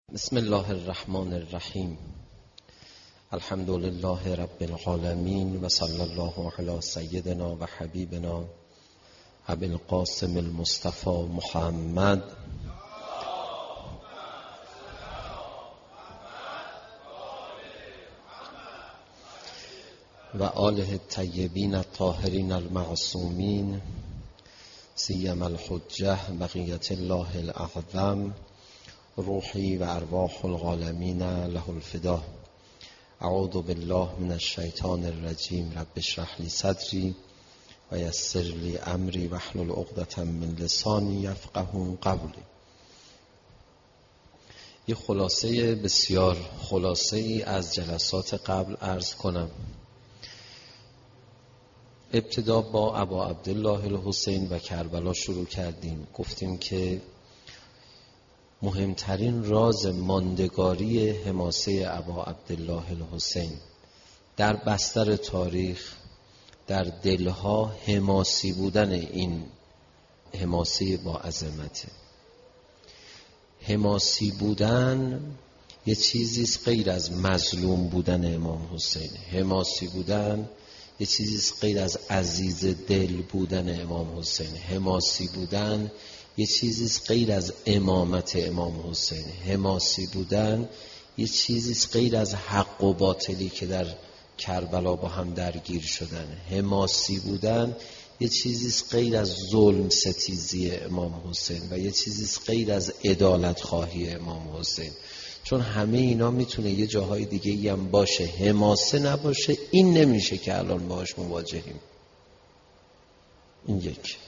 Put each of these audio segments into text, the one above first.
بسم الله الرحمن الرحیم. الحمد لله رب العالمین و صلی الله علی سیدنا و حبیبنا ابی القاسم المصطفى محمد و آله الطیبین الطاهرین المعصومین سیما الحجة بقیة الله الاعظم روحی و ارواح العالمین له الفدا. اعوذ بالله من الشیطان الرجیم. رب اشرح لی صدری و یسر لی امری واحلل عقدة من لسانی یفقهوا قولی. یه خلاصه بسیار خلاصه ای از جلسات قبل عرض کنم. ابتدا با ابا عبدالله الحسین و کربلا شروع کردیم. گفتیم که مهمترین راز ماندگاری حماسه ابا عبدالله الحسین در بستر تاریخ، در دلها حماسی بودن این حماسه با عظمته. حماسی بودن یه چیزیست غیر از مظلوم بودن امام حسین. حماسی بودن یه چیزیست غیر از عزیز دل بودن امام حسین. حماسی بودن یه چیزیست غیر از امامت امام حسین. حماسی بودن یه چیزیست غیر از حق و باطلی که در کربلا با هم درگیر شدن. حماسی بودن یه چیزیست غیر از ظلم ستیزی امام حسین و یه چیزیست غیر از عدالت خواهی امام حسین. چون همه اینا میتونه یه جاهای دیگه ای هم باشه، حماسه نباشه این نمیشه که الان باهاش مواجهیم. این یک.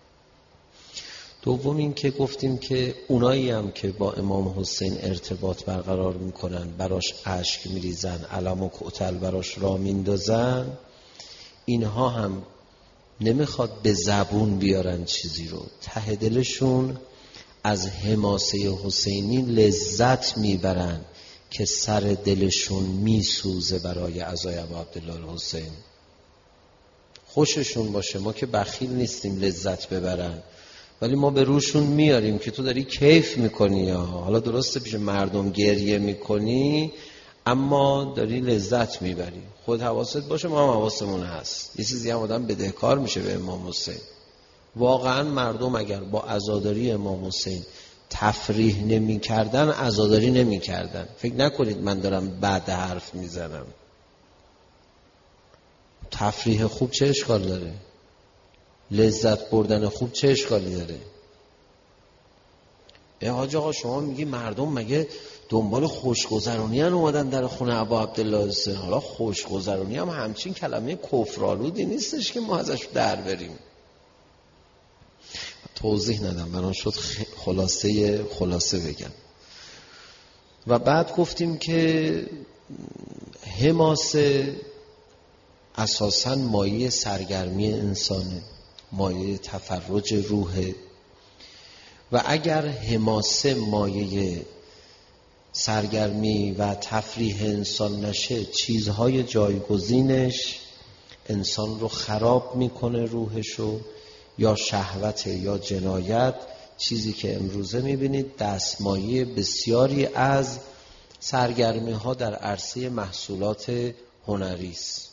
دوم این که گفتیم که اونایی هم که با امام حسین ارتباط برقرار میکنن، براش اشک میریزن، علم و کتل براش را میندازن، اینها هم نمیخواد به زبون بیارن چیزی رو. ته دلشون از حماسه حسینی لذت میبرن که سر دلشون میسوزه برای عزای ابا عبدالله الحسین. خوششون باشه، ما که بخیل نیستیم لذت ببرن، ولی ما به روشون میاریم که تو داری کیف میکنی، یا حالا درسته پیش مردم گریه میکنی اما داری لذت میبری. خود حواست باشه، ما هم حواسمون هست. یه چیزی هم آدم بدهکار میشه به امام حسین. واقعا مردم اگر با عزاداری امام حسین تفریح نمی کردن، عزاداری نمی کردن. فکر نکنید من دارم بعد حرف میزنم. تفریح خوب چه اشکال داره؟ لذت بردن خوب چه اشکالی داره؟ حاج آقا شما میگی مردم مگه دنبال خوشگذرونی ان اومدن در خونه ابا عبدالله الحسین؟ حالا خوشگذرونی هم همچین کلمه کفرآلودی نیستش که ما ازش در بریم. توضیح ندم، برام شد خلاصه بگم. و بعد گفتیم که حماسه اساساً مایه سرگرمی انسانه، مایه تفرج روحه، و اگر حماسه مایه سرگرمی و تفریح انسان نشه، چیزهای جایگزینش انسان رو خراب میکنه، روحشو، یا شهوت یا جنایت. چیزی که امروزه میبینید دستمایه بسیاری از سرگرمی ها در عرصه محصولات هنری است.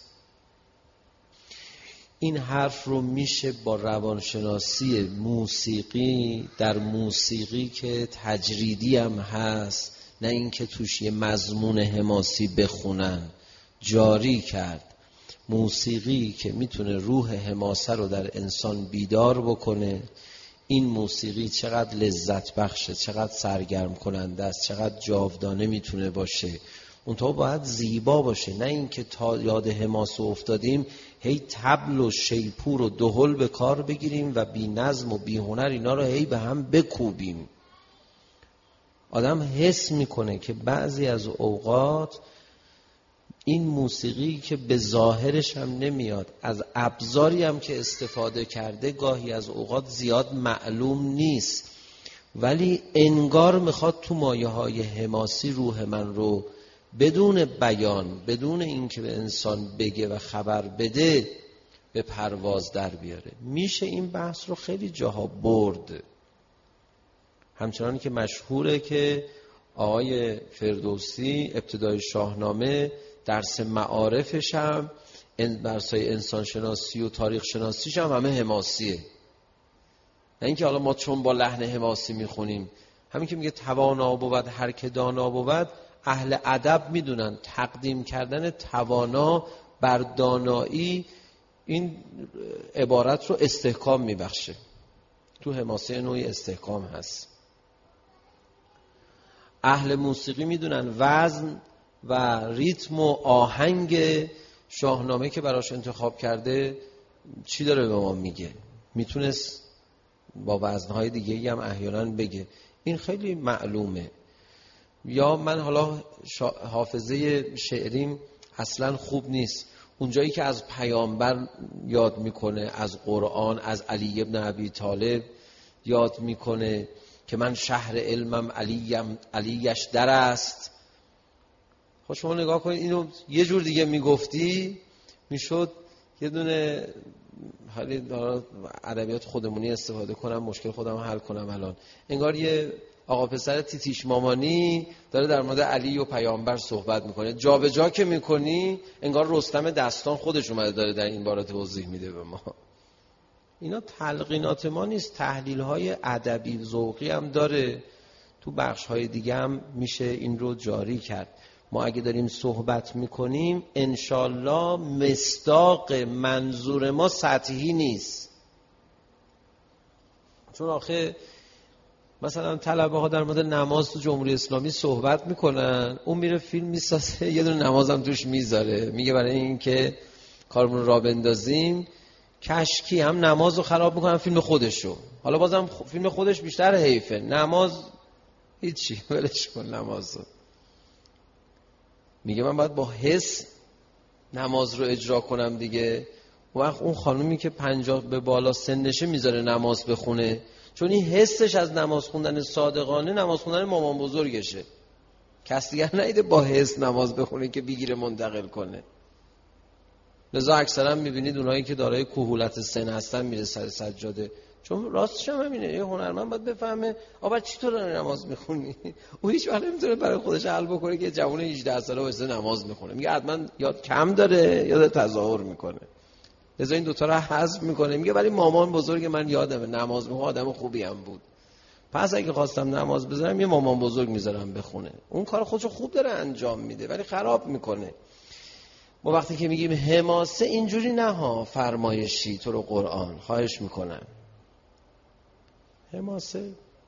این حرف رو میشه با روانشناسی موسیقی، در موسیقی که تجریدی هم هست، نه اینکه توش یه مضمون حماسی بخونن، جاری کرد. موسیقی که میتونه روح حماسه رو در انسان بیدار بکنه. این موسیقی چقدر لذت بخشه، چقدر سرگرم کننده است، چقدر جاودانه میتونه باشه. اونطور باید زیبا باشه، نه اینکه تا یاد حماسه افتادیم هی طبل و شیپور و دهل به کار بگیریم و بی نظم و بی هنر اینا رو هی به هم بکوبیم. آدم حس میکنه که بعضی از اوقات این موسیقی که به ظاهرش هم نمیاد، از ابزاری هم که استفاده کرده گاهی از اوقات زیاد معلوم نیست، ولی انگار میخواد تو مایه های حماسی روح من رو بدون بیان، بدون اینکه به انسان بگه و خبر بده، به پرواز در بیاره. میشه این بحث رو خیلی جاها برد. همچنان که مشهوره که آقای فردوسی ابتدای شاهنامه درس معارفش هم درسای انسان شناسی و تاریخ شناسیش هم همه حماسیه. نه اینکه حالا ما چون با لحن حماسی میخونیم، همین که میگه توانا بود هر که دانا بود، اهل ادب میدونن تقدیم کردن توانا بر دانایی این عبارت رو استحکام میبخشه. تو حماسه نوعی استحکام هست. اهل موسیقی میدونن وزن و ریتم و آهنگ شاهنامه که براش انتخاب کرده چی داره به ما میگه. میتونست با وزنهای دیگه‌ای هم احیانا بگه، این خیلی معلومه. یا من حالا حافظه شعریم اصلا خوب نیست، اونجایی که از پیامبر یاد میکنه، از قرآن، از علی ابن ابی طالب یاد میکنه که من شهر علمم علیش در است. خب شما نگاه کنید، اینو یه جور دیگه میگفتی میشد یه دونه، حالی ادبیات خودمونی استفاده کنم مشکل خودم حل کنم. الان انگار یه آقا پسر تیتیش مامانی داره در مورد علی و پیامبر صحبت میکنه، جا به جا که میکنی انگار رستم دستان خودش اومده داره در این باره توضیح میده به ما. اینا تلقینات ما نیست، تحلیل های ادبی ذوقی هم داره، تو بخش های دیگه هم میشه این رو جاری کرد. ما اگه داریم صحبت میکنیم انشالله مصداق منظور ما سطحی نیست. چون آخه مثلا طلبه ها در مورد نماز تو جمهوری اسلامی صحبت میکنن، اون میره فیلم میسازه یه دونه نمازم توش میذاره، میگه برای این که کارمون را بندازیم کشکی هم نماز رو خراب میکنن فیلم خودشو. حالا بازم فیلم خودش بیشتر حیفه، نماز هیچی ولش کن نمازو. میگه من باید با حس نماز رو اجرا کنم دیگه. وقت اون خانومی که 50 به بالا سنشه میذاره نماز بخونه، چون این حسش از نماز خوندن صادقانه نماز خوندن مامان بزرگشه. کس دیگر نیده با حس نماز بخونه که بگیره منتقل کنه. لذا اکثرا میبینید اونایی که دارای کهولت سن هستن میره سر سجاده، چون راستش هم همینه. یه هنرمند باید بفهمه آبا چطور نماز میخونی. اون هیچ وقت نمیتونه برای خودش حل بکنه که جوون 18 ساله واسه نماز میخونه. میگه حتما یاد کم داره یا داره تظاهر میکنه. لذا این دوتا رو حذف میکنه، میگه ولی مامان بزرگ من یادمه نماز میخونه، آدم خوبی هم بود، پس اگه خواستم نماز بذارم یه مامان بزرگ میذارم بخونه. اون کار خودشو خوب داره انجام میده ولی خراب میکنه. ما وقتی که میگیم حماسه اینجوری نه ها فرمایشی تو رو قرآن، خواهش میکنم. حماسه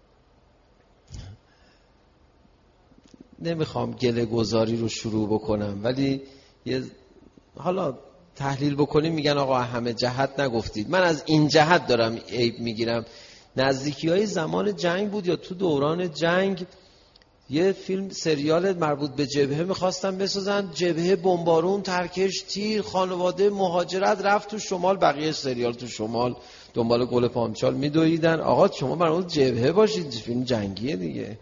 نمیخوام گله گذاری رو شروع بکنم، ولی یه حالا تحلیل بکنیم میگن آقا همه جهت نگفتید. من از این جهت دارم عیب میگیرم. نزدیکی‌های زمان جنگ بود یا تو دوران جنگ یه فیلم سریال مربوط به جبهه میخواستن بسازن، جبهه بمبارون، ترکش، تیر، خانواده مهاجرت رفت تو شمال، بقیه سریال تو شمال دنبال گل پامچال میدویدن. آقا شما برای جبهه باشید، فیلم جنگیه دیگه.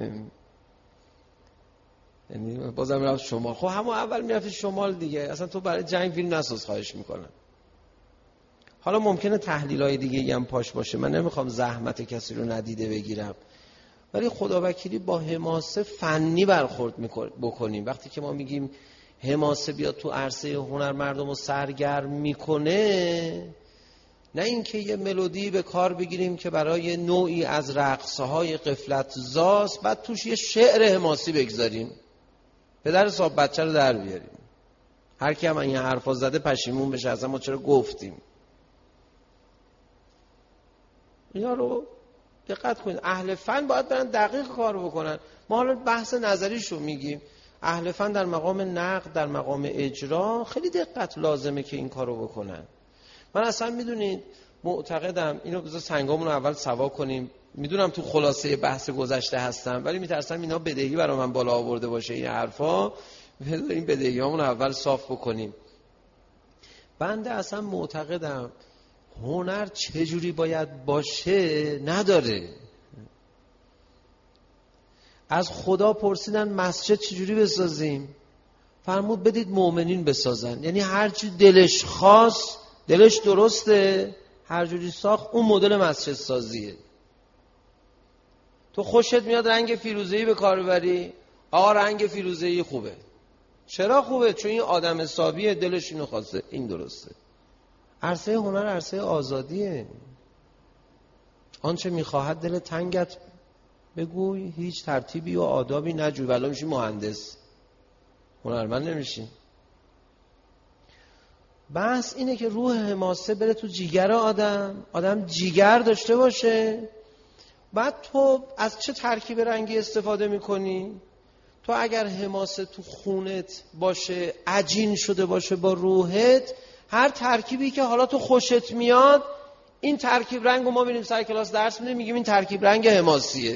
یعنی بازم رفت شمال. خب همون اول میرفت شمال دیگه، اصلا تو برای جنگ فیلم نساز، خواهش میکنم. حالا ممکنه تحلیل‌های دیگه هم پاش باشه، من نمیخوام زحمت کسی رو ندیده بگیرم، ولی خداوکیلی با حماسه فنی برخورد بکنیم. وقتی که ما میگیم حماسه بیاد تو عرصه هنر مردم رو سرگرم میکنه، نه اینکه یه ملودی به کار بگیریم که برای نوعی از رقصهای غفلت زاست بعد توش یه شعر حماسی بگذاریم پدر صاحب بچه رو در بیاریم. هر کی هم این حرفا زده پشیمون بشه اصلا ما چرا گفتیم. اینا رو دقت کنید. اهل فن باید برن دقیق کار بکنن. ما حالا بحث نظریشو میگیم. اهل فن در مقام نقد، در مقام اجرا خیلی دقت لازمه که این کارو بکنن. من اصلا میدونید معتقدم، اینو بذار سنگامون رو اول سوا کنیم، میدونم تو خلاصه بحث گذشته هستم ولی میترسم اینا بدهی برای من بالا آورده باشه این حرفا. این بدهیامون رو اول صاف بکنیم. بنده اصلا معتقدم هنر چجوری باید باشه نداره. از خدا پرسیدن مسجد چجوری بسازیم، فرمود بدید مؤمنین بسازن. یعنی هر چی دلش خواست، دلش درسته، هر جوری ساخت، اون مدل مسجد سازیه. تو خوشت میاد رنگ فیروزه‌ای به کار ببری، آقا رنگ فیروزه‌ای خوبه. چرا خوبه؟ چون این آدم حسابیه، دلش اینو خواسته، این درسته. عرصه هنر عرصه آزادیه. آنچه میخواهد دل تنگت بگوی، هیچ ترتیبی و آدابی نجوی، ولی میشی مهندس، هنرمند نمیشی. بحث اینه که روح حماسه بره تو جیگر آدم جیگر داشته باشه. بعد تو از چه ترکیب رنگی استفاده میکنی؟ تو اگر حماسه تو خونت باشه، عجین شده باشه با روحت، هر ترکیبی که حالا تو خوشت میاد، این ترکیب رنگو ما میریم سر کلاس درس میگیم این ترکیب رنگ حماسیه.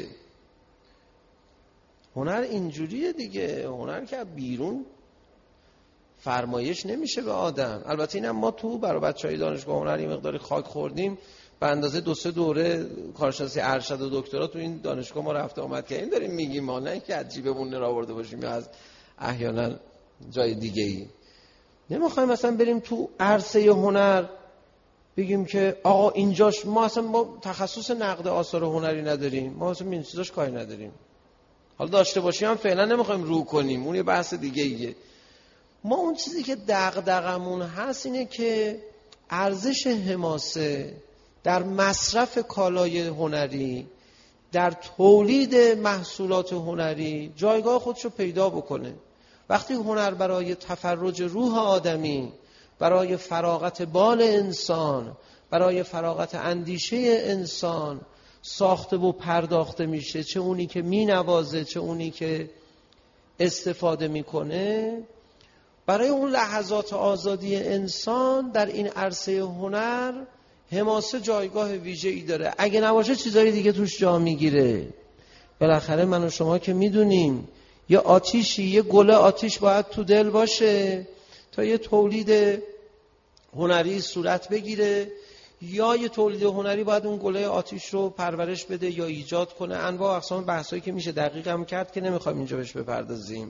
هنر اینجوریه دیگه. هنر که بیرون فرمایش نمیشه به آدم. البته اینم ما تو برای بچهای دانشگاه هنر یه مقداری خاک خوردیم، به اندازه 2-3 دوره کارشناسی ارشد و دکترا تو این دانشگاه ما رفته آمد کردیم. داریم میگیم ما، نه که از جیبمون نرآورده باشیم یا از احیانا جای دیگه ای. نمیخوایم مثلا بریم تو عرصه هنر بگیم که آقا اینجاش ما تخصص نقد آثار هنری نداریم، ما اصلا این چیزاش کاری نداریم. حالا داشته باشیم هم فعلا نمیخوایم رو کنیم، اون یه بحث دیگه ایه. ما اون چیزی که دغدغمون هست اینه که ارزش حماسه در مصرف کالای هنری، در تولید محصولات هنری جایگاه خودشو پیدا بکنه. وقتی هنر برای تفرج روح آدمی، برای فراغت بال انسان، برای فراغت اندیشه انسان ساخته و پرداخته میشه، چه اونی که مینوازه چه اونی که استفاده میکنه، برای اون لحظات آزادی انسان در این عرصه هنر حماسه جایگاه ویژه‌ای داره. اگه نباشه چیزای دیگه توش جا میگیره. بالاخره من و شما که میدونیم یه آتیشی، یه گله آتیش باید تو دل باشه تا یه تولید هنری صورت بگیره، یا یه تولید هنری باید اون گله آتیش رو پرورش بده یا ایجاد کنه. انواع اقسام بحثایی که میشه دقیق هم کرد که نمیخوایم اینجا بهش بپردازیم.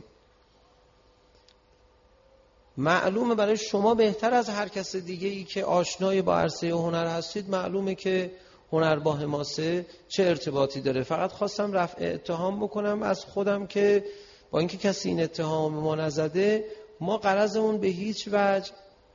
معلومه برای شما بهتر از هر کس دیگه ای که آشنای با عرصه هنر هستید، معلومه که هنر با حماسه چه ارتباطی داره. فقط خواستم رفع اتهام بکنم از خودم که با اینکه کسی این اتهام ما نزده، ما غرضمون به هیچ وجه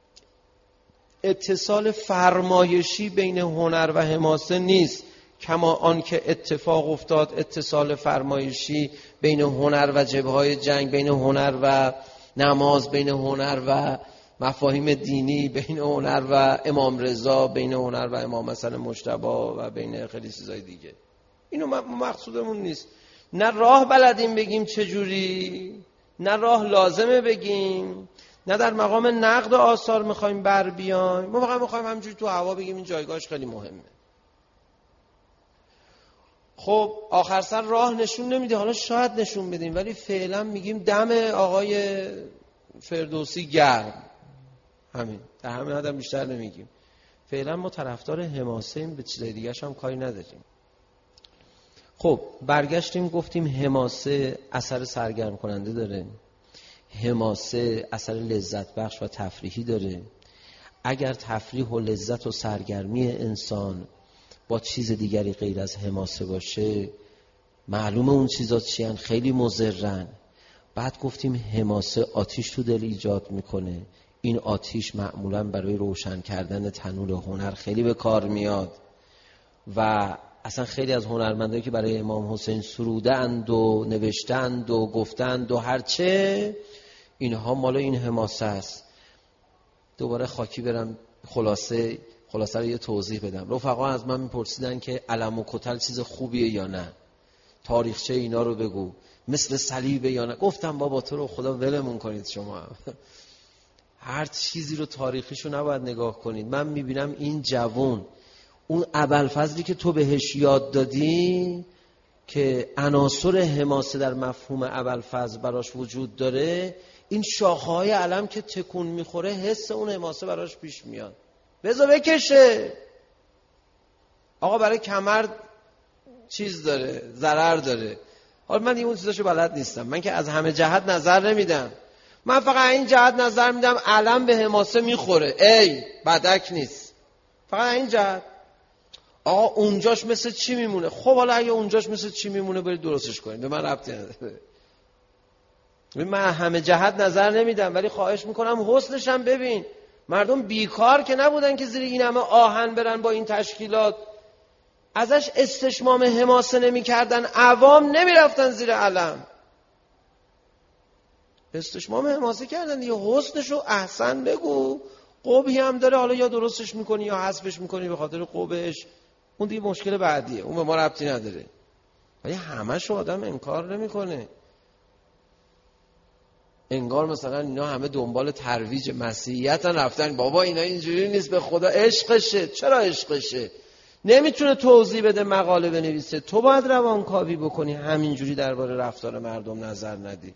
اتصال فرمایشی بین هنر و حماسه نیست، کما آن که اتفاق افتاد اتصال فرمایشی بین هنر و جبهه‌های جنگ، بین هنر و نماز، بین هنر و مفاهیم دینی، بین هنر و امام رضا، بین هنر و امام حسن مجتبی و بین خیلی چیزای دیگه. اینو مقصودمون نیست. نه راه بلدیم بگیم چجوری، نه راه لازمه بگیم، نه در مقام نقد آثار میخوایم بر بیایم. ما فقط میخوایم همینجوری تو هوا بگیم این جایگاهش خیلی مهمه. خب آخر سر راه نشون نمیده، حالا شاید نشون بدیم، ولی فعلا میگیم دم آقای فردوسی گرم. همین، در همین حد بیشتر نمیگیم. فعلا ما طرفدار حماسه ایم، به چیزای دیگه‌ش هم کاری نداریم. خب برگشتیم گفتیم حماسه اثر سرگرم کننده داره، حماسه اثر لذت بخش و تفریحی داره. اگر تفریح و لذت و سرگرمی انسان با چیز دیگری غیر از حماسه باشه، معلومه اون چیزا چیان، خیلی مضرن. بعد گفتیم حماسه آتیش تو دل ایجاد میکنه. این آتیش معمولا برای روشن کردن تنور هنر خیلی به کار میاد و اصلا خیلی از هنرمندایی که برای امام حسین سرودند و نوشتند و گفتند و هرچه، اینها مال این حماسه است. دوباره خاکی برم خلاصه رو یه توضیح بدم. رفقا از من میپرسیدن که علم و کتل چیز خوبیه یا نه، تاریخچه اینا رو بگو، مثل صلیبه یا نه. گفتم بابا تو رو خدا ولمون کنید، شما هر چیزی رو تاریخیشو نباید نگاه کنید. من میبینم این جوان، اون ابوالفضلی که تو بهش یاد دادی که عناصر حماسه در مفهوم ابوالفضل براش وجود داره، این شاخه‌های علم که تکون میخوره حس اون حماسه براش پیش میاد. بذار بکشه. آقا برای کمر چیز داره، ضرر داره. حالا من اون چیزاشو بلد نیستم، من که از همه جهت نظر نمیدم، من فقط این جهت نظر میدم علم به حماسه میخوره، ای بدک نیست، فقط این جهت. آقا اونجاش مثل چی میمونه؟ خب حالا اگه اونجاش مثل چی میمونه برید درستش کنید، به من ربطی نداره. من همه جهت نظر نمیدم، ولی خواهش میکنم حسنش هم ببین. مردم بیکار که نبودن که زیر این همه آهن برن با این تشکیلات. ازش استشمام حماسه نمیکردن، عوام نمیرفتن زیر علم. استشمام حماسه کردن دیگه. حسنشو احسن بگو، قبحی هم داره، حالا یا درستش میکنی یا حذفش میکنی به خاطر قبحش، اون دیگه مشکل بعدیه، اون به ما ربطی نداره. ولی همه‌شو آدم انکار نمیکنه. انگار مثلا اینا همه دنبال ترویج مسیحیتن، رفتن بابا اینا اینجوری نیست، به خدا عشقشه. چرا عشقشه؟ نمیتونه توضیح بده، مقاله بنویسه. تو باید روانکاوی بکنی، همینجوری درباره رفتار مردم نظر ندی.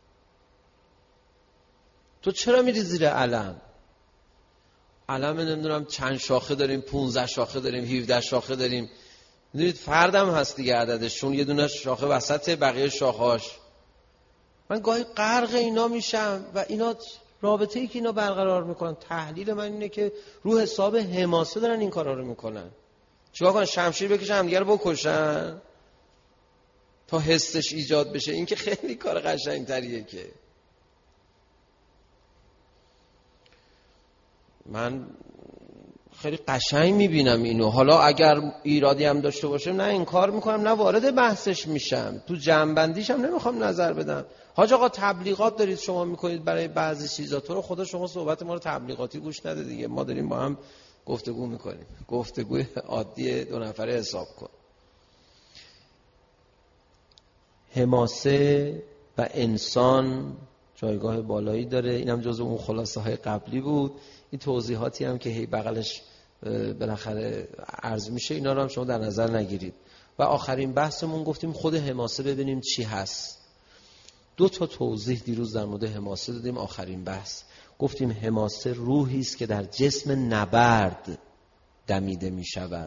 تو چرا میری زیر علم؟ علم نمیدونم چند شاخه داریم، 15 شاخه داریم، 17 شاخه داریم. میدونید فردم هست دیگه عددشون، یه دونه شاخه وسط، بقیه شاخهاش. من گاهی غرق اینا میشم و اینا رابطه‌ای که اینا برقرار میکنن، تحلیل من اینه که رو حساب حماسه دارن این کارا رو میکنن. چیکار کنن؟ شمشیر بکشن همدیگه رو بکشن تا حسش ایجاد بشه؟ این که خیلی کار قشنگ‌تریه. که من خیلی قشنگ میبینم اینو. حالا اگر ایرادی هم داشته باشه نه انکار میکنم، نه وارد بحثش میشم، تو جمع‌بندیش هم نمیخوام نظر بدم. حاج آقا تبلیغات دارید شما میکنید برای بعضی چیزا، تو رو خدا شما صحبت ما رو تبلیغاتی گوش نده دیگه. ما داریم با هم گفتگو میکنیم، گفتگوی عادی دو نفره حساب کن. حماسه و انسان جایگاه بالایی داره. اینم جزو اون خلاصه های قبلی بود. این توضیحاتی هم که هی بغلش بالاخره عرض میشه، اینا رو هم شما در نظر نگیرید. و آخرین بحثمون گفتیم خود حماسه ببینیم چی هست. 2 تا توضیح دیروز در مورد حماسه دادیم. آخرین بحث گفتیم حماسه روحی است که در جسم نبرد دمیده می شود.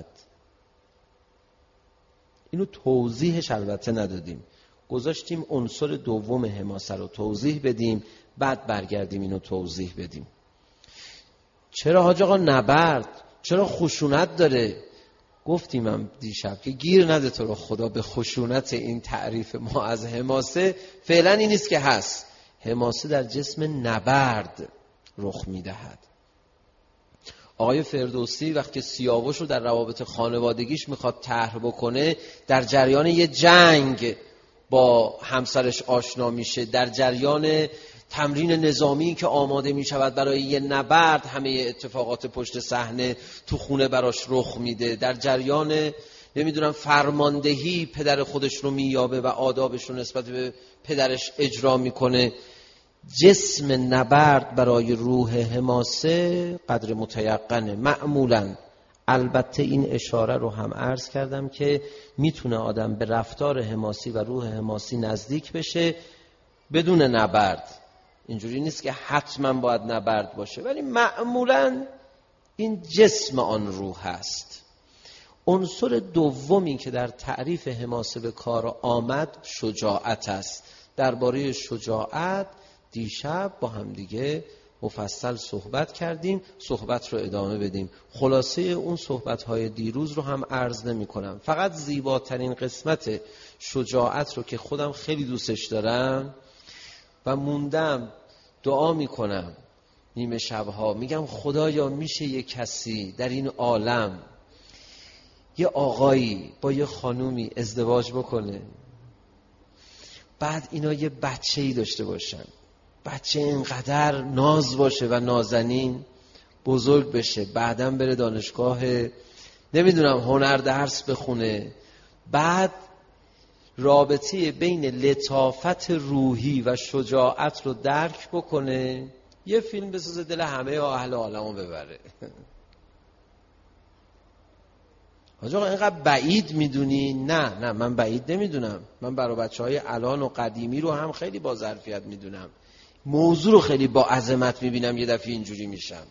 اینو توضیحش البته ندادیم، گذاشتیم عنصر دوم حماسه رو توضیح بدیم، بعد برگردیم اینو توضیح بدیم. چرا حاج آقا نبرد؟ چرا خشونت داره؟ گفتیم هم دیشب که گیر نده تو رو خدا به خشونت این تعریف ما از حماسه. فعلا این نیست که هست. حماسه در جسم نبرد رخ میدهد. آقای فردوسی وقتی سیاوش رو در روابط خانوادگیش میخواد طرح بکنه، در جریان یه جنگ با همسرش آشنا میشه، در جریان تمرین نظامی که آماده می شود برای یه نبرد، همه اتفاقات پشت صحنه تو خونه براش رخ میده، در جریان نمیدونم فرماندهی پدر خودش رو مییابه و آدابش رو نسبت به پدرش اجرا میکنه. جسم نبرد برای روح حماسه قدر متیقنه معمولاً. البته این اشاره رو هم عرض کردم که میتونه آدم به رفتار حماسی و روح حماسی نزدیک بشه بدون نبرد. اینجوری نیست که حتما باید نبرد باشه، ولی معمولاً این جسم آن روح هست. عنصر دومی که در تعریف حماسه به کار آمد شجاعت است. درباره شجاعت دیشب با هم دیگه مفصل صحبت کردیم. صحبت رو ادامه بدیم. خلاصه اون صحبت‌های دیروز رو هم عرض نمی‌کنم. فقط زیباترین قسمت شجاعت رو که خودم خیلی دوستش دارم و موندم دعا میکنم نیمه شبها، میگم خدایا میشه یه کسی در این عالم، یه آقایی با یه خانومی ازدواج بکنه، بعد اینا یه بچه‌ای داشته باشن، بچه اینقدر ناز باشه و نازنین، بزرگ بشه، بعدم بره دانشگاه نمیدونم هنر درس بخونه، بعد رابطه بین لطافت روحی و شجاعت رو درک بکنه، یه فیلم بسازه دل همه اهل عالمو ببره. آقا اینقدر بعید میدونی؟ نه من بعید نمیدونم. من برای بچهای الان و قدیمی رو هم خیلی با ظرفیت میدونم. موضوع رو خیلی با عظمت میبینم. یه دفعه اینجوری میشم.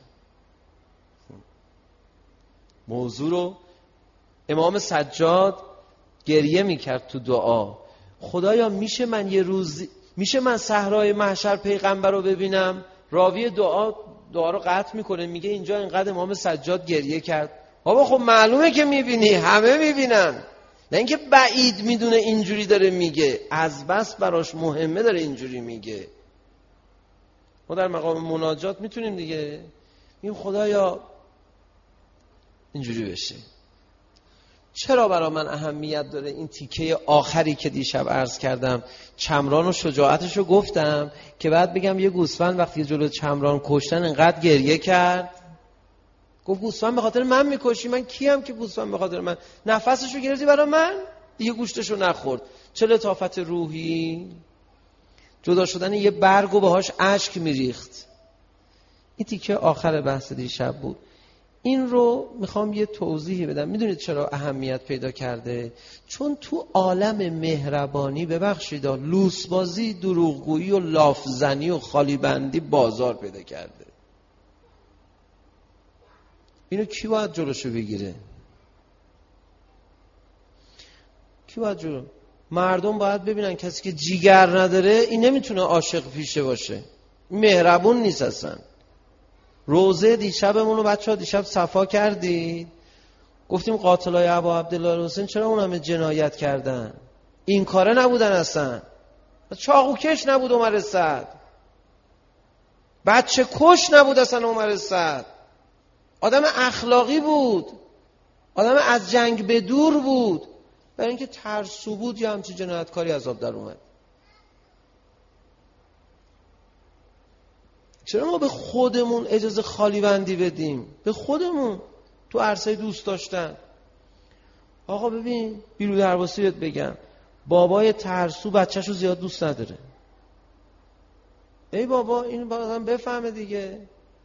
موضوع رو امام سجاد گریه میکرد تو دعا، خدایا میشه من یه روز، میشه من صحرای محشر پیغمبر رو ببینم؟ راوی دعا رو قطع میکنه، میگه اینجا اینقدر امام سجاد گریه کرد. بابا خب معلومه که میبینی، همه میبینن. نه اینکه بعید میدونه اینجوری داره میگه، از بس براش مهمه داره اینجوری میگه. ما در مقام مناجات میتونیم دیگه میگیم خدایا اینجوری بشه. چرا برای من اهمیت داره این تیکه آخری که دیشب عرض کردم، چمران و شجاعتشو گفتم که بعد بگم یه گوسفند وقتی جلو چمران کشتن انقدر گریه کرد، گفت گوسفند به خاطر من میکشی؟ من کیم که گوسفند به خاطر من؟ نفسشو گرفتی برای من دیگه، گوشتشو نخورد. چه لطافت روحی، جدا شدن یه برگو باهاش اشک میریخت. این تیکه آخر بحث دیشب بود. این رو میخوام یه توضیحی بدم. میدونید چرا اهمیت پیدا کرده؟ چون تو عالم مهربانی، ببخشید، لوسبازی، دروغگویی و لافزنی و خالیبندی بازار پیدا کرده. اینو کی باید جلوشو بگیره؟ کی باید جلو؟ مردم باید ببینن کسی که جیگر نداره این نمیتونه عاشق پیشه باشه، مهربون نیست اصلا. روزه دیشبمون رو بچه‌ها دیشب صفا کردید، گفتیم قاتلای ابا عبدالله حسین چرا اون همه جنایت کردن؟ این کاره نبودن اصلا. چاقوکش نبود عمر سعد، بچه کش نبود اصلا عمر سعد. آدم اخلاقی بود، آدم از جنگ به دور بود. برای اینکه ترسو بود یا همچی جنایتکاری عذاب در اومد. چرا ما به خودمون اجازه خالی بندی بدیم؟ به خودمون تو عرصه دوست داشتن. آقا ببین، بیرو درواسی بهت بگم، بابای ترسو بچه‌شو زیاد دوست نداره. ای بابا این آدم بفهمه دیگه.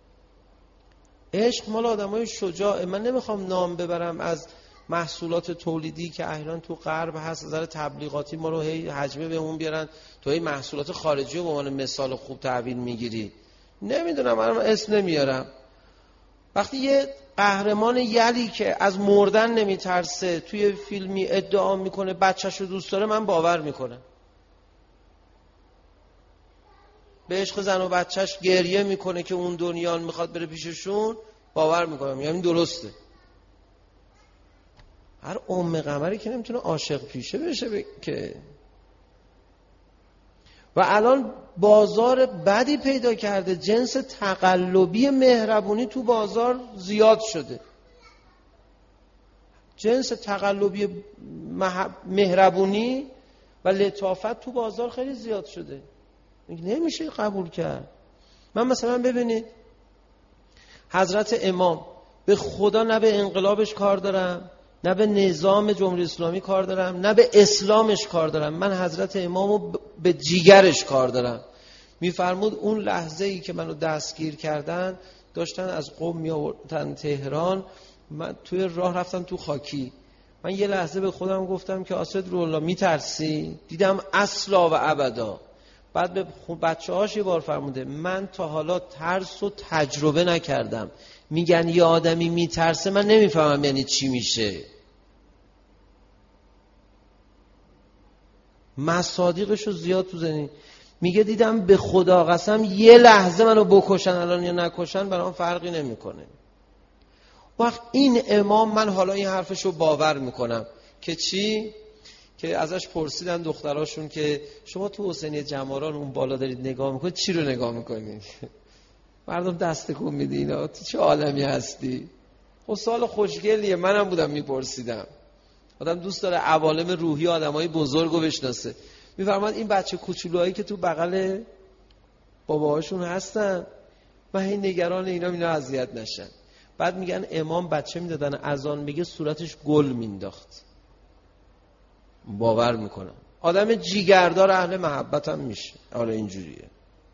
عشق مال آدمای شجاعه. من نمیخوام نام ببرم از محصولات تولیدی که احیانا تو غرب هست، از نظر تبلیغاتی ما رو هی حجمه بهمون بیارن، تو هی محصولات خارجی رو به عنوان مثال خوب تحویل میگیری. نمیدونم، من اسم نمیارم. وقتی یه قهرمان یلی که از مردن نمیترسه توی فیلمی ادعا میکنه بچه‌شو دوست داره، من باور میکنم. به عشق زن و بچه‌ش گریه میکنه که اون دنیا میخواد بره پیششون، باور میکنم، یعنی درسته. هر قمری که نمیتونه عاشق پیشه بشه که. و الان بازار بدی پیدا کرده، جنس تقلبی مهربونی تو بازار زیاد شده. جنس تقلبی مهربونی و لطافت تو بازار خیلی زیاد شده، نمیشه قبول کرد. من مثلا ببینید حضرت امام، به خدا نه به انقلابش کار دارم، نه به نظام جمهوری اسلامی کار دارم، نه به اسلامش کار دارم. من حضرت امامو به جیگرش کار دارم. میفرمود اون لحظه ای که منو دستگیر کردن، داشتن از قم می آوردن تهران، من توی راه رفتم تو خاکی. من یه لحظه به خودم گفتم که آسد رو الله میترسی؟ دیدم اصلا و ابدا. بعد به بچه‌هاش یه بار فرموده من تا حالا ترس و تجربه نکردم. میگن یه آدمی میترسه، من نمیفهمم یعنی چی میشه. مصادیقشو زیاد تو زنی. میگه دیدم به خدا قسم یه لحظه منو بکشن الان یا نکشن برام فرقی نمیکنه. وقت این امام، من حالا این حرفشو باور میکنم که چی؟ که ازش پرسیدن دختراشون که شما تو حسینی جماران اون بالا دارید نگاه میکنید، چی رو نگاه میکنید؟ مردم دست کن میدی اینا، تو چه عالمی هستی؟ خب سوال خوشگلیه، منم بودم میپرسیدم. آدم دوست داره عوالم روحی آدمای بزرگو بشناسه. میفرماد این بچه کوچولوهایی که تو بغل باباهاشون هستن، من این نگران اینا اذیت نشن. بعد میگن امام بچه میدادن اذان بگه صورتش گل مینداخت. باور میکنم آدم جیگردار اهل محبت هم میشه. آره اینجوریه.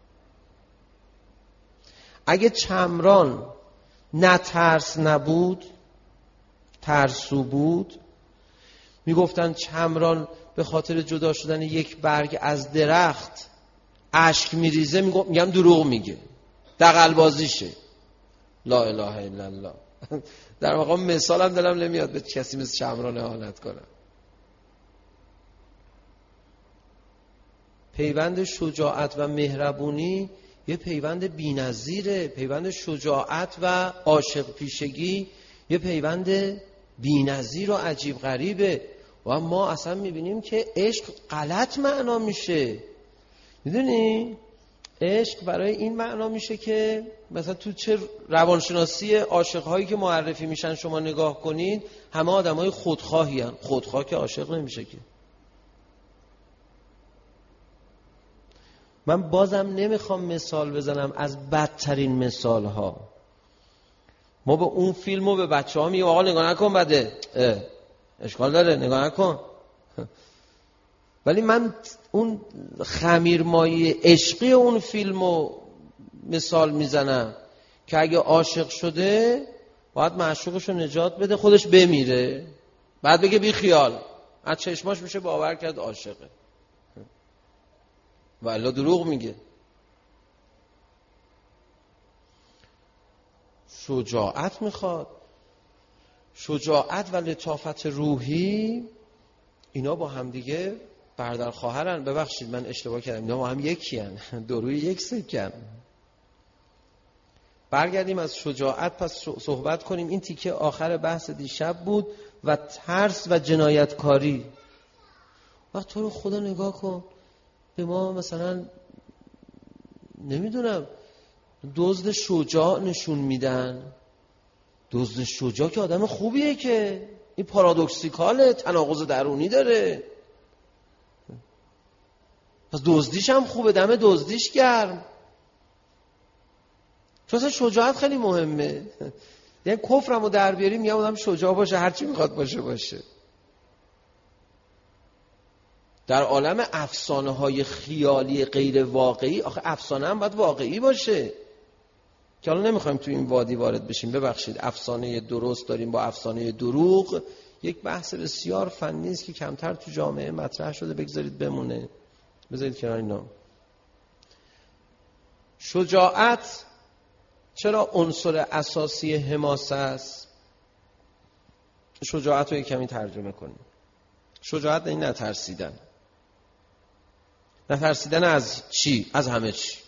اگه چمران نه ترس نبود، ترسو بود، میگفتن چمران به خاطر جدا شدن یک برگ از درخت اشک میریزه، میگم دروغ میگه، دغل‌بازیشه. لا اله الا الله. در واقع مثالم دلم نمیاد به کسی مثل چمران اهانت کنم. پیوند شجاعت و مهربونی یه پیوند بی‌نظیره. پیوند شجاعت و عاشق پیشگی یه پیوند بی‌نظیر و عجیب غریبه. و ما اصلا میبینیم که عشق غلط معنا میشه. میدونی عشق برای این معنا میشه که مثلا تو چه روانشناسی عاشق‌هایی که معرفی میشن شما نگاه کنید، همه آدمای خودخواهی هن. خودخواه که عاشق نمیشه که. من بازم نمیخوام مثال بزنم از بدترین مثال ها. ما به اون فیلمو به بچه ها میگیم آقا نگاه نکن بده، اشکال داره نگاه نکن. ولی من اون خمیرمایی عشقی اون فیلمو مثال میزنم که اگه عاشق شده باید معشوقشو نجات بده، خودش بمیره، بعد بگه بی خیال، از چشماش میشه باور کرد عاشقه، والا دروغ میگه. شجاعت میخواد. شجاعت و لطافت روحی اینا با هم دیگه برادر خواهرن. ببخشید من اشتباه کردم، اینا با هم یکی هن، دو روی یک سکن. برگردیم از شجاعت پس صحبت کنیم. این تیکه آخر بحث دیشب بود و ترس و جنایتکاری. وقت تو رو خدا نگاه کن، به ما مثلا نمیدونم دزد شجاع نشون میدن. دزد شجاع که آدم خوبیه، که این پارادوکسیکاله، تناقض درونی داره. پس دزدیش هم خوبه، دم دزدیش گرم. چون اصلا شجاعت خیلی مهمه. یعنی کفرمو در بیاریم میگم آدم شجاع باشه، هرچی میخواد باشه. در عالم افسانه های خیالی غیر واقعی، آخه افسانه هم باید واقعی باشه که حالا نمیخوایم تو این وادی وارد بشیم. ببخشید، افسانه درست داریم با افسانه دروغ، یک بحث بسیار فنی است که کمتر تو جامعه مطرح شده. بگذارید بمونه، بذارید کنار اینا. شجاعت چرا عنصر اساسی حماسه است؟ شجاعت رو یک کمی ترجمه کنیم. شجاعت این نترسیدن. نترسیدن از چی؟ از همه چی.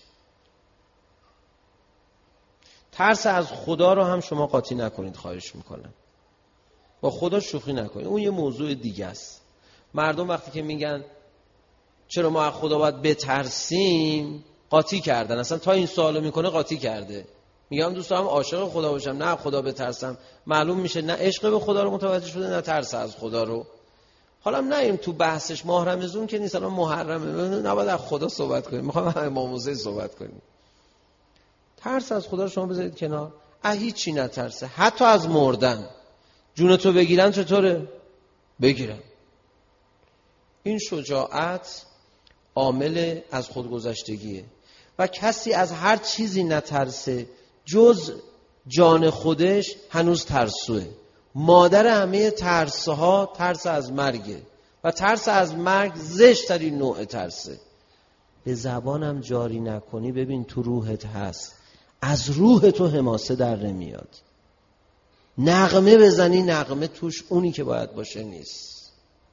ترس از خدا رو هم شما قاطی نکنید، خواهش میکنم. با خدا شوخی نکنید، اون یه موضوع دیگه است. مردم وقتی که میگن چرا ما از خدا باید بترسیم، قاطی کردن. اصلا تا این سوالو میکنه قاطی کرده. میگم دوست دارم عاشق خدا باشم، نه خدا بترسم. معلوم میشه نه عشق به خدا رو متوجه شده، نه ترس از خدا رو. حالا نریم تو بحثش، ماه رمضان که نیست، الان محرمه، نباید از خدا صحبت کنیم، میخوام امام حسین صحبت کنیم. ترس از خدا رو شما بذارید کنار. هیچی نترسه، حتی از مردن. جونتو بگیرن چطوره؟ بگیرن. این شجاعت عامل از خودگذشتگیه و کسی از هر چیزی نترسه جز جان خودش هنوز ترسوه. مادر همه ترسها ترس از مرگه و ترس از مرگ زشت‌ترین نوع ترسه. به زبانم جاری نکنی، ببین تو روحت هست، از روح تو حماسه در نمیاد. نغمه بزنی، نغمه توش اونی که باید باشه نیست.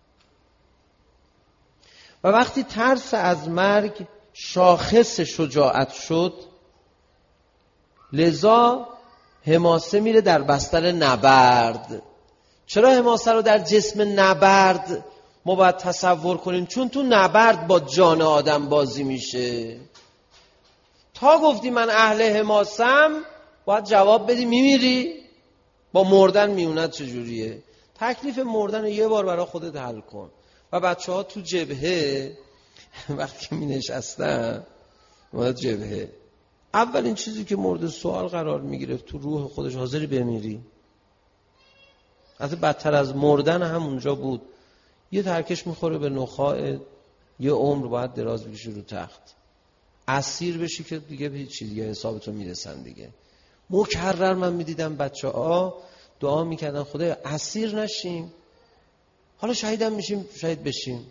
و وقتی ترس از مرگ شاخص شجاعت شد، لذا حماسه میره در بستر نبرد. چرا حماسه رو در جسم نبرد ما باید تصور کنیم؟ چون تو نبرد با جان آدم بازی میشه. تا گفتی من اهل حماسم، باید جواب بدی میمیری. با مردن میونت چجوریه؟ تکلیف مردن رو یه بار برای خودت حل کن. و بچه ها تو جبهه وقتی می نشستن، جبهه اولین چیزی که مورد سوال قرار می گرفت تو روح خودش، حاضری بمیری؟ حتی بدتر از مردن هم اونجا بود. یه ترکش میخوره به نخاع، یه عمر باید دراز بکشی رو تخت، اسیر بشی که دیگه هیچی، دیگه حسابتو میرسن دیگه. مکرر من میدیدم بچه ها دعا میکردن خدایا اسیر نشیم، حالا شهیدم میشیم، شهید بشیم.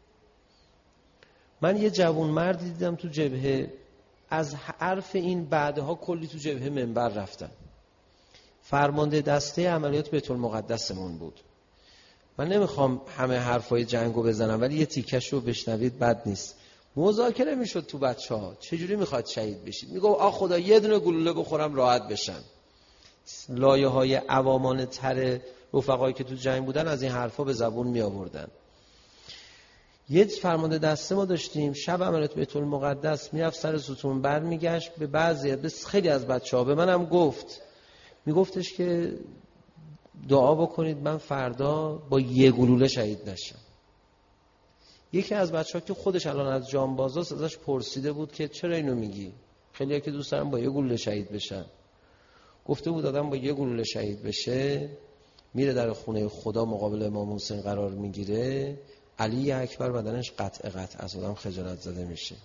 من یه جوان مرد دیدم تو جبهه، از حرف این بعدها کلی تو جبهه منبر رفتن. فرمانده دسته عملیات بیت المقدسمون بود. من نمیخوام همه حرفای جنگو بزنم، ولی یه تیکش رو بشنوید بد نیست. مذاکره میشد تو بچه‌ها چجوری میخواد شهید بشید. میگه آ خدا یه دونه گلوله بخورم راحت بشم. لایه‌های عوامان تر رفقایی که تو جنگ بودن از این حرفا به زبون می آوردن. یه فرمانده دسته ما داشتیم، شب عملیات بیت المقدس میرفت سر ستون برمیگشت، به خیلی از بچه‌ها، به منم میگفتش که دعا بکنید من فردا با یه گلوله شهید نشم. یکی از بچه‌ها که خودش الان از جانبازاست ازش پرسیده بود که چرا اینو میگی؟ خیلی‌ها که دوست دارن با یه گلوله شهید بشن. گفته بود آدم با یه گلوله شهید بشه میره در خونه خدا مقابل امام حسین قرار میگیره، علی اکبر بدنش قطع از آدم خجالت زده میشه.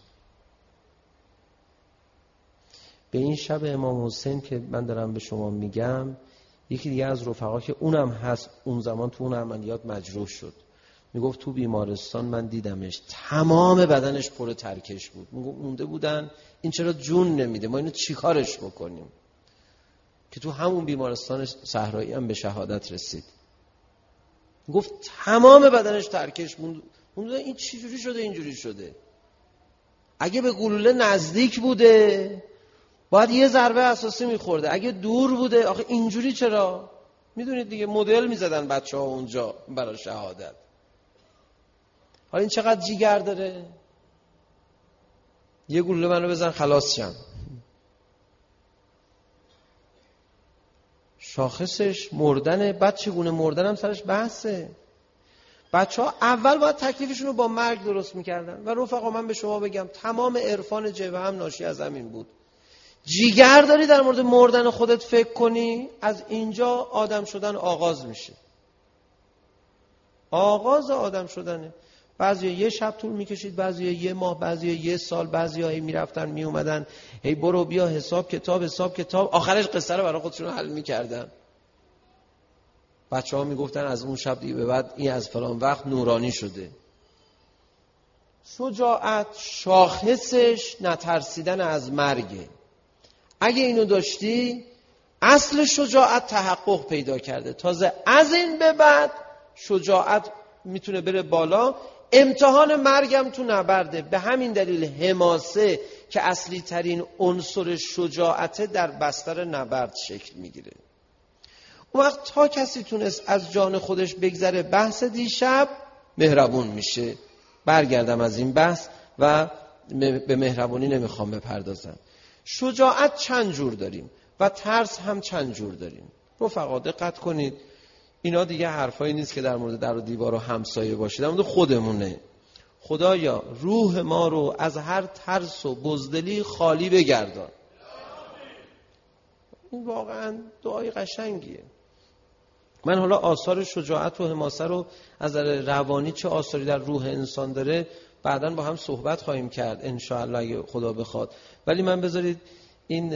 به این شب امام حسین که من دارم به شما میگم، یکی دیگه از رفقا که اونم هست اون زمان تو اون عملیات مجروح شد، میگفت تو بیمارستان من دیدمش تمام بدنش پر ترکش بود. مونده بودن این چرا جون نمیده، ما اینو چیکارش بکنیم، که تو همون بیمارستان صحرایی هم به شهادت رسید. گفت تمام بدنش ترکش بود. این چی جوری شده اینجوری شده؟ اگه به گلوله نزدیک بوده باید یه ضربه اساسی میخورده، اگه دور بوده آخه اینجوری چرا؟ میدونید دیگه مدل میزدن بچه‌ها اونجا برای شهادت. حالا این چقدر جیگر داره؟ یه گلوله منو بزن خلاص شم. شاخصش مردنه، بعد چگونه مردن هم سرش بحثه. بچه‌ها اول باید تکلیفشون رو با مرگ درست میکردن. و رفقا من به شما بگم تمام عرفان جبهه هم ناشی از همین بود. جیگر داری در مورد مردن خودت فکر کنی، از اینجا آدم شدن آغاز میشه. آغاز آدم شدنه. بعضیا یه شب طول میکشید، بعضیا یه ماه، بعضیا یه سال، بعضیا هی میرفتن میومدن، هی برو بیا حساب کتاب، آخرش قصه رو برای خودشون حل میکردن. بچه‌ها میگفتن از اون شب دیگه به بعد این از فلان وقت نورانی شده. شجاعت شاخصش نترسیدن از مرگه. اگه اینو داشتی اصل شجاعت تحقق پیدا کرده. تازه از این به بعد شجاعت میتونه بره بالا. امتحان مرگم تو نبرده. به همین دلیل حماسه که اصلی ترین عنصر شجاعت در بستر نبرد شکل میگیره. اون وقت تا کسی تونست از جان خودش بگذره، بحث دیشب مهربون میشه. برگردم از این بحث و به مهربونی نمیخوام بپردازم. شجاعت چند جور داریم و ترس هم چند جور داریم. رفقا دقت کنید، اینا دیگه حرفایی نیست که در مورد در و دیوار و همسایه باشه، در مورد خودمونه. خدایا روح ما رو از هر ترس و بزدلی خالی بگردان. این واقعا دعای قشنگیه. من حالا آثار شجاعت و حماسه رو از نظر روانی چه آثاری در روح انسان داره بعداً با هم صحبت خواهیم کرد ان شاء الله اگه خدا بخواد. ولی من بذارید این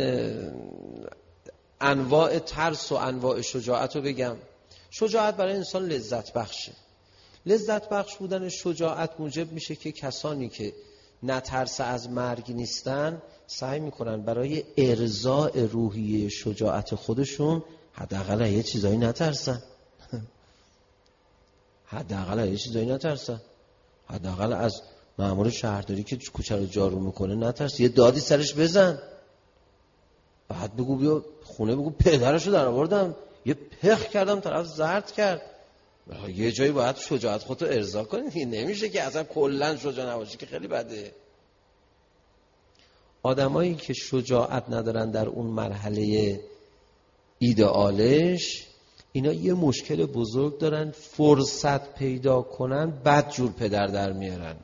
انواع ترس و انواع شجاعت رو بگم. شجاعت برای انسان لذت بخشه. لذت بخش بودن شجاعت موجب میشه که کسانی که نترس از مرگ نیستن سعی میکنن برای ارضاء روحیه شجاعت خودشون حداقل یه چیزایی نترسن. حداقل از مأمور شهرداری که کوچه رو جارو میکنه نترس، یه دادی سرش بزن، بعد بگو بیا خونه، بگو پدرشو در آوردم یه پخ کردم طرف زرد کرد. یه جایی باید شجاعت خودتو ارضا کنی. نمیشه که اصلا کلا شجاع نباشی که خیلی بده. آدمایی که شجاعت ندارن در اون مرحله ایدئالش، اینا یه مشکل بزرگ دارن، فرصت پیدا کنن بد جور پدر در میارن.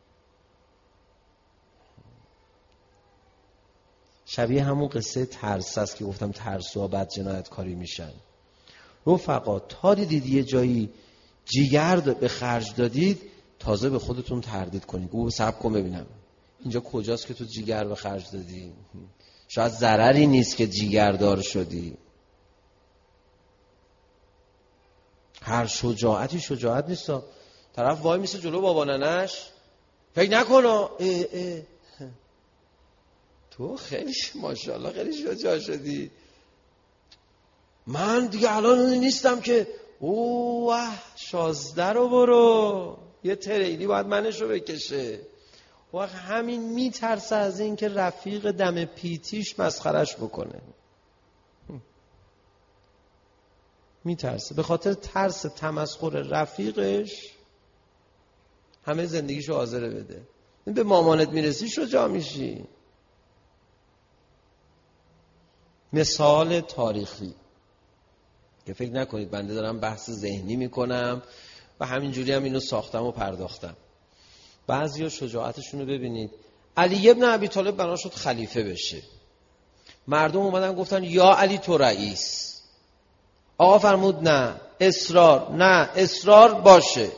شبیه همون قصه ترس است که گفتم ترسوها بد جنایتکاری میشن. رفقا تا دیدید یه جایی جیگر به خرج دادید، تازه به خودتون تردید کنید. گو صبر کن ببینم اینجا کجاست که تو جیگر به خرج دادی؟ شاید ضرری نیست که جیگردار شدی. هر شجاعتی شجاعت نیست. طرف وای میسه جلو بابا ننش، فکر نکنه تو خیلی ماشاءالله خیلی شجاع شدی، من دیگه الان نیستم که اوه 16 رو برو، یه تریلی باید منشو بکشه. وقت همین میترسه از این که رفیق دم پیتیش مسخرش بکنه. میترسه. به خاطر ترس تمسخر رفیقش همه زندگیشو حاضر بده. به مامانت میرسی شجاع میشی. مثال تاریخی که فکر نکنید بنده دارم بحث ذهنی میکنم و همینجوری هم اینو ساختم و پرداختم. بعضیا شجاعتشون رو ببینید. علی ابن ابی طالب بنا شد خلیفه بشه. مردم اومدن گفتن یا علی تو رئیس. آقا فرمود نه اصرار باشه.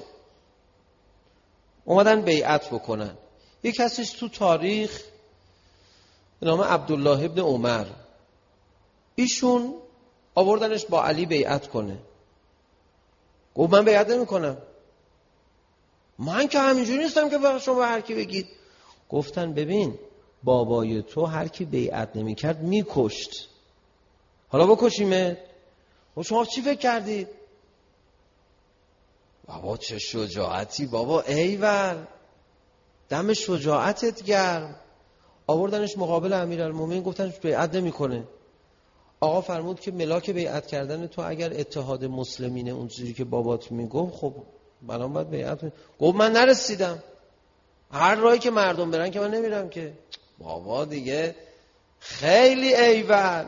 اومدن بیعت بکنن. یک کسی تو تاریخ به نام عبدالله ابن عمر، ایشون آوردنش با علی بیعت کنه. گفت من بیعت نمی کنم، من که همینجوری نیستم که شما هر کی بگید. گفتن ببین بابای تو هر کی بیعت نمی کرد می کشت، حالا بکشیمه. و شما چی فکر کردید؟ بابا چه شجاعتی بابا، ایول دم شجاعتت گرم. آوردنش مقابل امیرالمومنین، گفتن بیعت نمی کنه. آقا فرمود که ملاک بیعت کردن تو اگر اتحاد مسلمینه اون چیزی که بابات میگفت، خب منم باید بیعت گفت من نرسیدم، هر راهی که مردم برن که من نمیرم که. بابا دیگه خیلی ایول.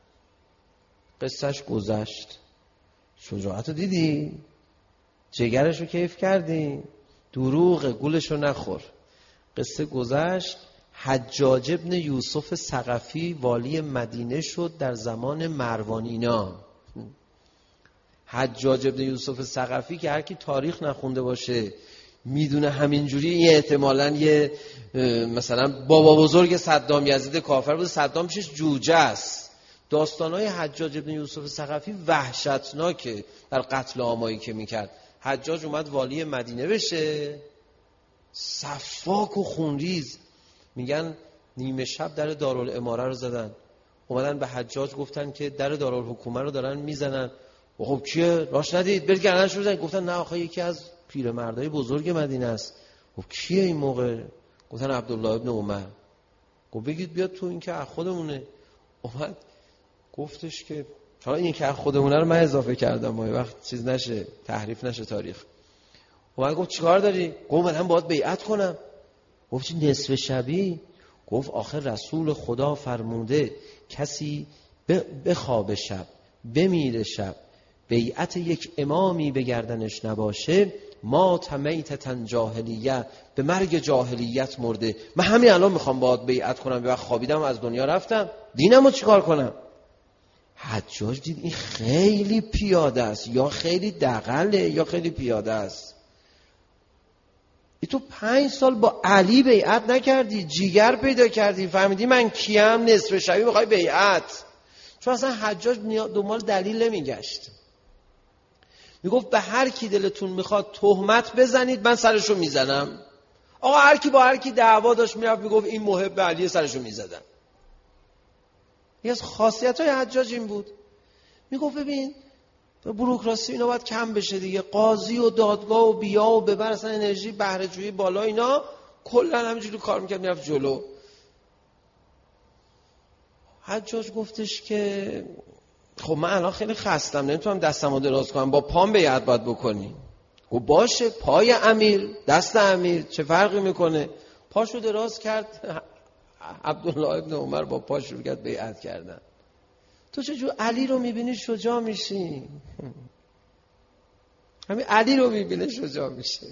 قصهش گذشت. شجاعتو دیدی؟ جگرشو کیف کردی؟ دروغه، گولشو نخور. قصه گذشت. حجاج ابن یوسف ثقفی والی مدینه شد در زمان مروانینا. حجاج ابن یوسف ثقفی که هر کی تاریخ نخونده باشه میدونه همینجوری یه احتمالاً یه مثلا بابا بزرگ صدام یزید کافر بود، صدام پیشش جوجه است. داستانهای حجاج ابن یوسف ثقفی وحشتناکه در قتل عامایی که میکرد. حجاج اومد والی مدینه بشه، سفاک و خونریز. میگن نیمه شب در دارالاماره رو زدن. اومدن به حجاج گفتن که در دارالحکومه رو دارن میزنن. خب کیه؟ راش ندید برید گردنش رو بزنید. گفتن نه آخه یکی از پیرمردای بزرگ مدینه است. خب کیه این موقع؟ گفتن عبدالله ابن عمر. گفت بگید بیاد تو، این که از خودمونه. اومد گفتش که حالا این که از خودمونه رو من اضافه کردم، ما وقت چیز نشه، تحریف نشه تاریخ. اومد گفت چیکار داری؟ گفت من باید بیعت کنم. گفت چی نصف شبی؟ گفت آخه رسول خدا فرموده کسی بخواب شب بمیره شب بیعت یک امامی به گردنش نباشه ما تمیتتن جاهلیه، به مرگ جاهلیت مرده. من همین الان میخوام باید بیعت کنم، به وقت خوابیدم از دنیا رفتم، دینمو چیکار کنم؟ حجاج دید این خیلی پیاده است، یا خیلی دغله یا خیلی پیاده است. تو 5 سال با علی بیعت نکردی، جیگر پیدا کردی، فهمیدی من کیم، نصف شبی میخوای بیعت. چون اصلا حجاج دنبال دلیل نمیگشت، میگفت به هر کی دلتون میخواد تهمت بزنید من سرشو میزنم. آقا هر کی با هر کی دعوا داشت میرفت میگفت این محب علی، سرشو میزدن. یکی از خاصیت‌های حجاج این بود. میگفت ببین بوروکراسی اینا باید کم بشه دیگه، قاضی و دادگاه و بیا و ببر، اصلا انرژی بهره جویی بالا، اینا کلا همینجوری کار میکرد میرفت جلو. حجاج گفتش که خب من الان خیلی خستم نمیتونم دستمو دراز کنم، با پام بیعت باید بکنی. گفت باشه، پای امیر دست امیر چه فرقی میکنه. پاشو دراز کرد. عبدالله ابن عمر با پاش شروع کرد بیعت کردن. تو چجور علی رو میبینی شجاع میشی؟ همین علی رو میبینه شجاع میشه.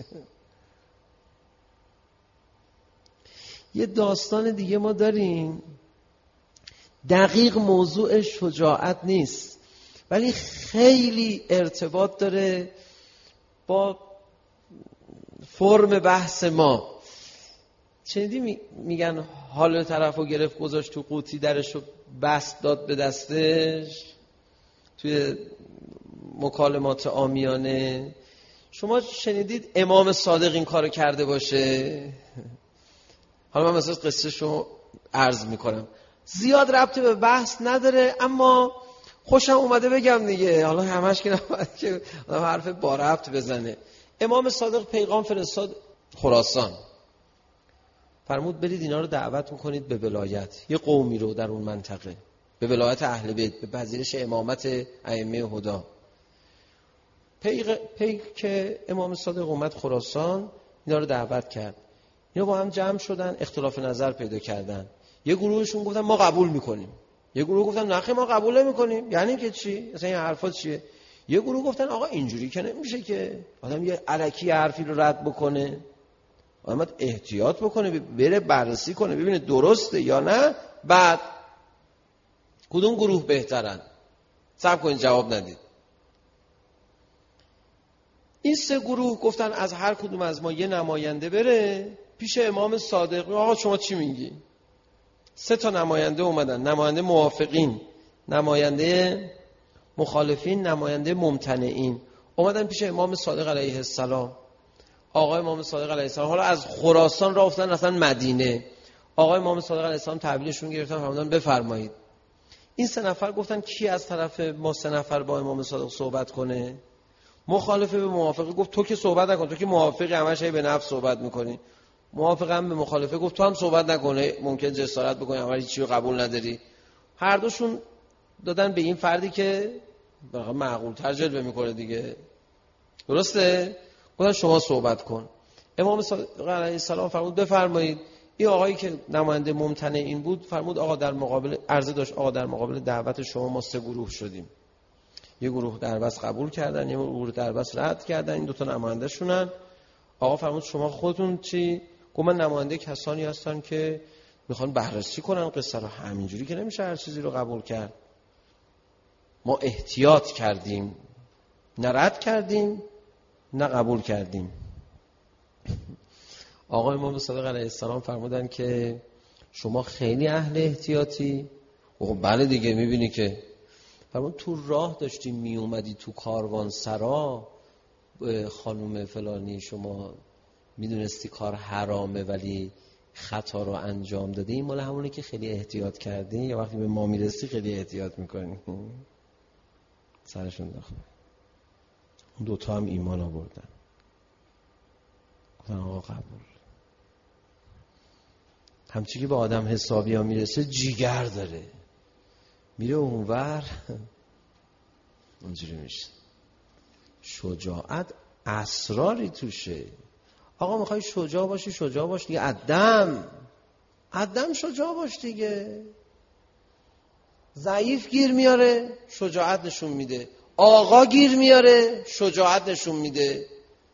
یه داستان دیگه ما داریم، دقیق موضوع شجاعت نیست ولی خیلی ارتباط داره با فرم بحث ما. شنیدی میگن حال طرفو گرفت گذاشت تو قوطی، درشو بست داد به دستش توی مکالمات عامیانه. شما شنیدید امام صادق این کارو کرده باشه؟ حالا من مثلا قصه شو عرض میکنم، زیاد ربطی به بحث نداره اما خوشم اومده بگم دیگه. حالا همش که نباید که حرف با ربط بزنه. امام صادق پیغام فرستاد خراسان، فرمود برید اینا رو دعوت میکنید به ولایت، یه قومی رو در اون منطقه به ولایت اهل بیت، به پذیرش امامت ائمه هدا. پی که امام صادق اومد خراسان، اینا رو دعوت کرد. اینا با هم جمع شدن، اختلاف نظر پیدا کردن. یه گروهشون گفتن ما قبول میکنیم، یه گروه گفتن نه خیلی ما قبول نمیکنیم. یعنی که چی؟ اصلا این حرفا چیه؟ یه گروه گفتن آقا اینجوری که نمیشه که آدم یه الکی حرفی رو رد بکنه، آدم احتیاط بکنه، بره بررسی کنه ببینه درسته یا نه، بعد کدوم گروه بهترن. صبر کنید جواب ندید. این سه گروه گفتن از هر کدوم از ما یه نماینده بره پیش امام صادق. آقا شما چی میگی؟ 3 نماینده اومدن، نماینده موافقین، نماینده مخالفین، نماینده ممتنعین، اومدن پیش امام صادق علیه السلام. آقای امام صادق علیه السلام حالا از خراسان راه افتادن رفتن مدینه. آقای امام صادق علیه السلام تحویلشون گرفتن، فرمودن بفرمایید. این 3 نفر گفتن کی از طرف ما 3 نفر با امام صادق صحبت کنه؟ مخالفه به موافقه گفت تو که صحبت نکن، تو که موافقی، همش به نفس صحبت میکنی. موافقه هم به مخالفه گفت تو هم صحبت نکنه، ممکن جسارت بکنی، همه چیزی رو قبول نداری. هر دوشون دادن به این فردی که واقعا معقول تر جلوه میکنه دیگه. درسته؟ گفتن شما صحبت کن. امام صادق علیه السلام فرمود بفرمایید. این آقایی که نماینده ممتنع این بود فرمود آقا در مقابل عرضه داشت، آقا در مقابل دعوت شما ما 3 گروه شدیم. یه گروه دربست قبول کردن، یه گروه دربست رد کردن، این 2 نماینده شونن. آقا فرمود شما خودتون چی؟ گفت من نماینده کسانی هستن که میخوان بررسی کنن قصه رو. همینجوری که نمیشه هر چیزی رو قبول کرد. ما احتیاط کردیم، نه رد کردیم نه قبول کردیم. آقا امام صادق علیه السلام فرمودن که شما خیلی اهل احتیاطی. خب بله دیگه، میبینی که فرمود تو راه داشتی می اومدی تو کاروان سرا، خانم فلانی شما میدونستی کار حرامه ولی خطا رو انجام دادی. این مال همونه که خیلی احتیاط کردی یا وقتی به ما میرسی خیلی احتیاط میکنی. سرشون داخل. اون 2 هم ایمان آوردن، گفتن آقا قبول. همچی که به آدم حسابی ها میرسه جیگر داره، میره اونور اونجوری میشه. شجاعت اسراری توشه. آقا میخوای شجاع باشی شجاع باش دیگه. عدم شجاع باش دیگه. ضعیف گیر میاره شجاعت نشون میده، آقا گیر میاره شجاعت نشون میده،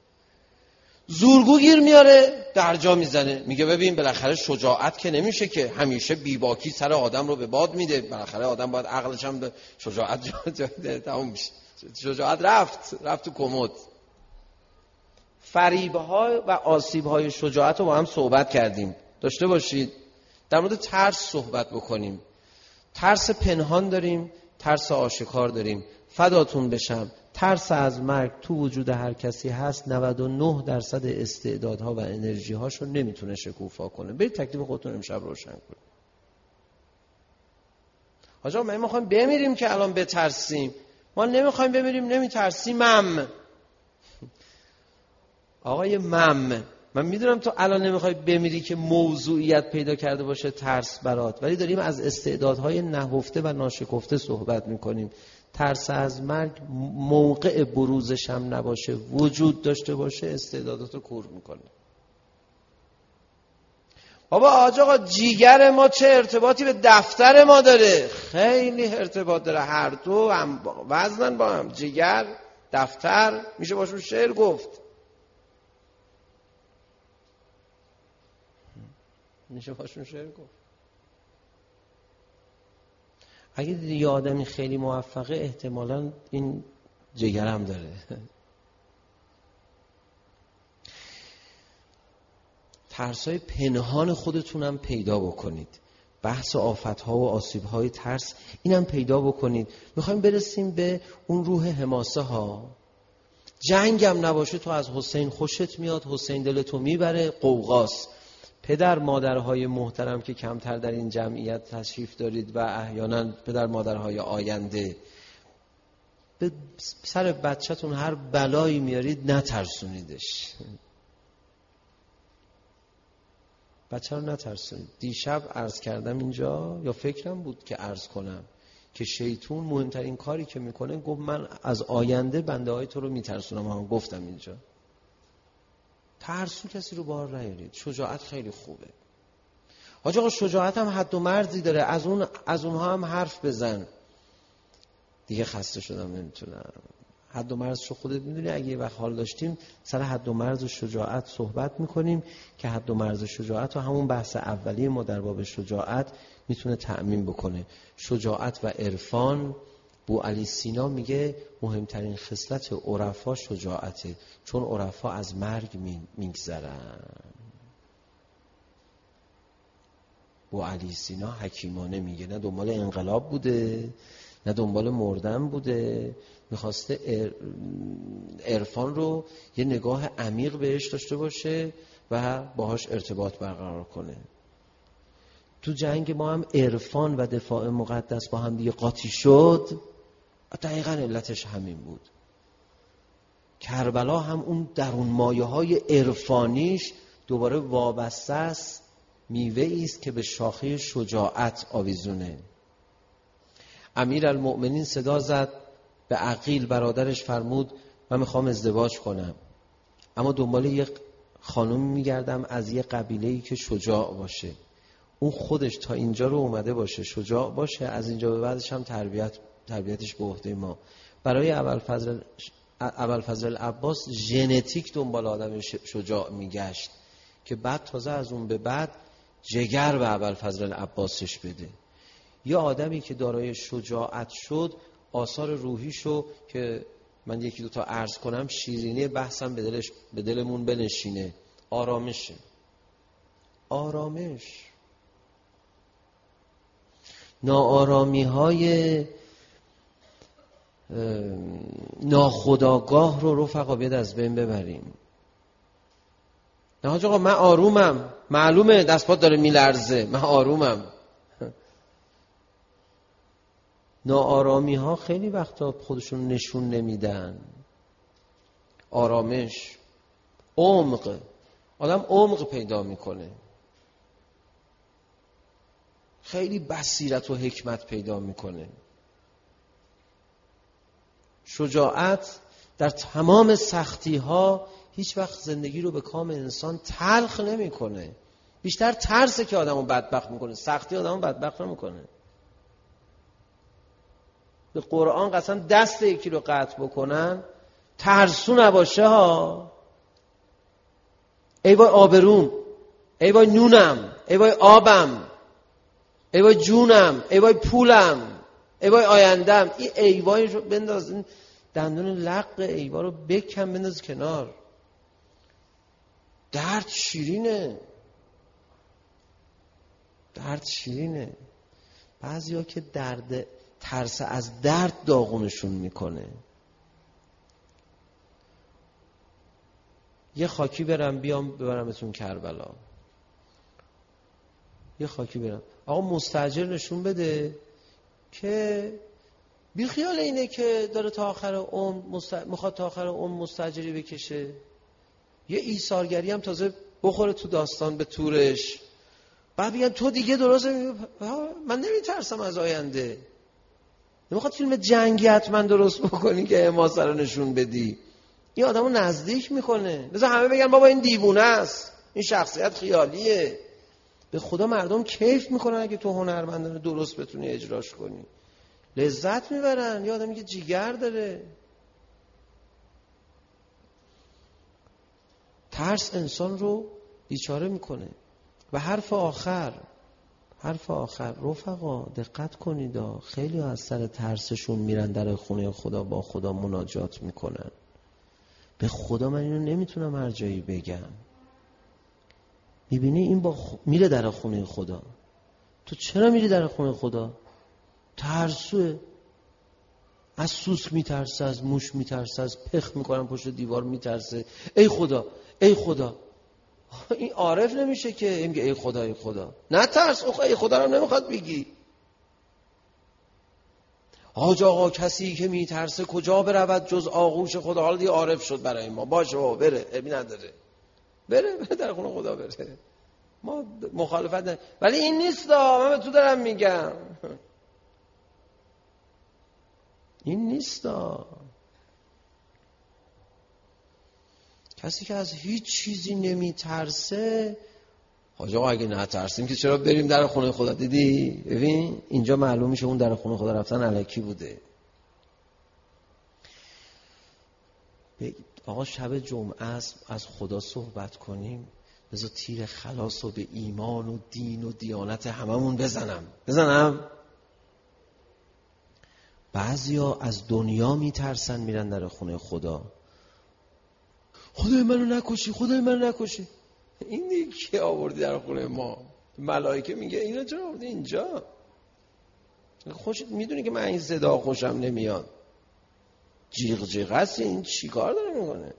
زورگو گیر میاره درجا میزنه، میگه ببین بالاخره شجاعت که نمیشه که همیشه بیباکی سر آدم رو به باد میده، بالاخره آدم باید عقلش هم به شجاعت تموم میشه. شجاعت رفت تو کمد. فریب‌ها و آسیب‌های شجاعت رو با هم صحبت کردیم. داشته باشید در مورد ترس صحبت بکنیم. ترس پنهان داریم، ترس آشکار داریم. فداتون بشم ترس از مرگ تو وجود هر کسی هست. 99% استعدادها و انرژی‌هاشو نمیتونه شکوفا کنه. برید تکلیف خودتون امشب روشن کنید. آقا ما میخوایم بمیریم که الان بترسیم؟ ما نمیخوایم بمیریم، نمیترسیم. آقای من میدونم تو الان نمیخوای بمیری که موضوعیت پیدا کرده باشه ترس برات، ولی داریم از استعدادهای نهفته و ناشکفته صحبت میکنیم. ترس از مرگ موقع بروزش هم نباشه، وجود داشته باشه، استعداداتو کور میکنه. بابا آقا جیگر ما چه ارتباطی به دفتر ما داره؟ خیلی ارتباط داره، هر دو هم وزنن با هم. جیگر دفتر میشه باشون شعر گفت. اگه دیدی یه آدمی خیلی موفقه احتمالاً این جگر هم داره. ترسای پنهان خودتونم پیدا بکنید. بحث آفت‌ها و آسیب‌های ترس اینم پیدا بکنید. میخوایم برسیم به اون روح حماسه ها. جنگ هم نباشه تو از حسین خوشت میاد، حسین دلتو میبره، قوقاست. پدر مادرهای محترم که کمتر در این جمعیت تشریف دارید و احیانا پدر مادرهای آینده، به سر بچه‌تون هر بلایی میارید نترسونیدش. بچه رو نترسونید. دیشب عرض کردم اینجا، یا فکرم بود که عرض کنم، که شیطان مهمترین کاری که میکنه گفت من از آینده بنده های تو رو میترسونم. هم گفتم اینجا ترسو کسی رو بار نیارید. شجاعت خیلی خوبه. حاج آقا شجاعت هم حد و مرزی داره. از اونها هم حرف بزن. دیگه خسته شدم نمیتونم. حد و مرزشو خودت میدونی. اگه یه وقت حال داشتیم سر حد و مرز شجاعت صحبت میکنیم که حد و مرز شجاعت و همون بحث اولیه ما در باب شجاعت میتونه تأمین بکنه. شجاعت و عرفان. بوعلی سینا میگه مهمترین خصلت عرفا شجاعته، چون عرفا از مرگ میگذرن. بوعلی سینا حکیمانه میگه نه دنبال انقلاب بوده نه دنبال مردن بوده، میخواسته عرفان رو یه نگاه عمیق بهش داشته باشه و باهاش ارتباط برقرار کنه. تو جنگ ما هم عرفان و دفاع مقدس با هم دیگه قاطی شد. دقیقاً علتش همین بود. کربلا هم اون درون مایه های عرفانیش دوباره وابسته است، میوه است که به شاخه شجاعت آویزونه. امیرالمؤمنین صدا زد به عقیل برادرش، فرمود من میخوام ازدواج کنم، اما دنبال یک خانم میگردم از یک قبیله‌ای که شجاع باشه. اون خودش تا اینجا رو اومده باشه، شجاع باشه، از اینجا به بعدش هم تربیتش به عهده ما. برای ابوالفضل العباس ژنتیک دنبال آدم شجاع میگشت که بعد تازه از اون به بعد جگر به ابوالفضل العباسش بده. یه آدمی که دارای شجاعت شد، آثار روحیشو که من یکی دوتا عرض کنم، شیرینی بحثم به دلمون بنشینه. آرامشه. آرامش. ناآرامی های ناخودآگاه رو رفقا بیاد از بین ببریم. نه حاج آقا من آرومم، معلومه دستپات داره میلرزه، من آرومم. ناآرامی ها خیلی وقتا خودشون نشون نمیدن. آرامش، عمق. آدم عمق پیدا میکنه، خیلی بصیرت و حکمت پیدا میکنه. شجاعت در تمام سختی ها هیچ وقت زندگی رو به کام انسان تلخ نمیکنه. بیشتر ترسه که آدمو بدبخت میکنه، سختی آدمو بدبخت نمیکنه. به قرآن قسم دست یکی رو قطع بکنن ترسو نباشه ها. ای وای آبروم، ای وای نونم، ای وای آبم، ای وای جونم، ای وای پولم، ای وای آیندم. این ای وای رو بنداز، این دندون لق ای وای رو بکن بنداز کنار. درد شیرینه، درد شیرینه. بعضیا که ترس از درد داغونشون میکنه. یه خاکی برم بیام ببرمتون کربلا، یه خاکی برم. آقا مستاجر نشون بده که بی خیال اینه که داره تا آخر عمر میخواد تا آخر عمر مستاجری بکشه. یه ایثارگری هم تازه بخوره تو داستان به تورش. بعد میگن تو دیگه درسته. من نمیترسم از آینده. نمیخواد فیلم جنگی حتما درست بکنی که حماسه رو نشون بدی. این آدمو نزدیک میکنه. مثلا همه بگن بابا این دیوونه است، این شخصیت خیالیه. به خدا مردم کیف میکنن اگه تو هنرمندانه درست بتونی اجراش کنی، لذت میبرن. یه آدمی که جیگر داره. ترس انسان رو بیچاره میکنه. و حرف آخر رفقا دقت کنید، خیلی از سر ترسشون میرن در خونه خدا، با خدا مناجات میکنن. به خدا من اینو نمیتونم هر جایی بگم. میبینی این میره در خونه خدا. تو چرا میری در خونه خدا؟ ترسوه. از سوسک میترسه، از موش میترسه، از پخ میکنن پشت دیوار میترسه. ای خدا، ای خدا. این عارف نمیشه که میگه ای خدا ای خدا. نه ترس، ای خدا رو نمیخواد بگی. حاج آقا کسی که میترسه کجا برود جز آغوش خدا. حالا دیگه عارف شد برای ما. باشه بابا بره، ابی نداره. بره در خونه خدا بره. ما مخالفت نداریم. ولی این نیست، من به تو دارم میگم. این نیستا. کسی که از هیچ چیزی نمیترسه، حاج آقا اگه نترسیم که چرا بریم در خونه خدا؟ دیدی؟ ببین اینجا معلوم میشه اون در خونه خدا رفتن الکی بوده. آقا شب جمعه است، از خدا صحبت کنیم، بذار تیر خلاص رو به ایمان و دین و دیانت هممون بزنم. بعضیا از دنیا میترسن میرن در خونه خدا. خدای منو نکشی. این دیگه کی آوردی در خونه ما؟ ملائکه میگه اینا چرا آوردی اینجا؟ میدونی که من این صدا خوشم نمیاد. جیغ هست، این چی کار داره میکنه؟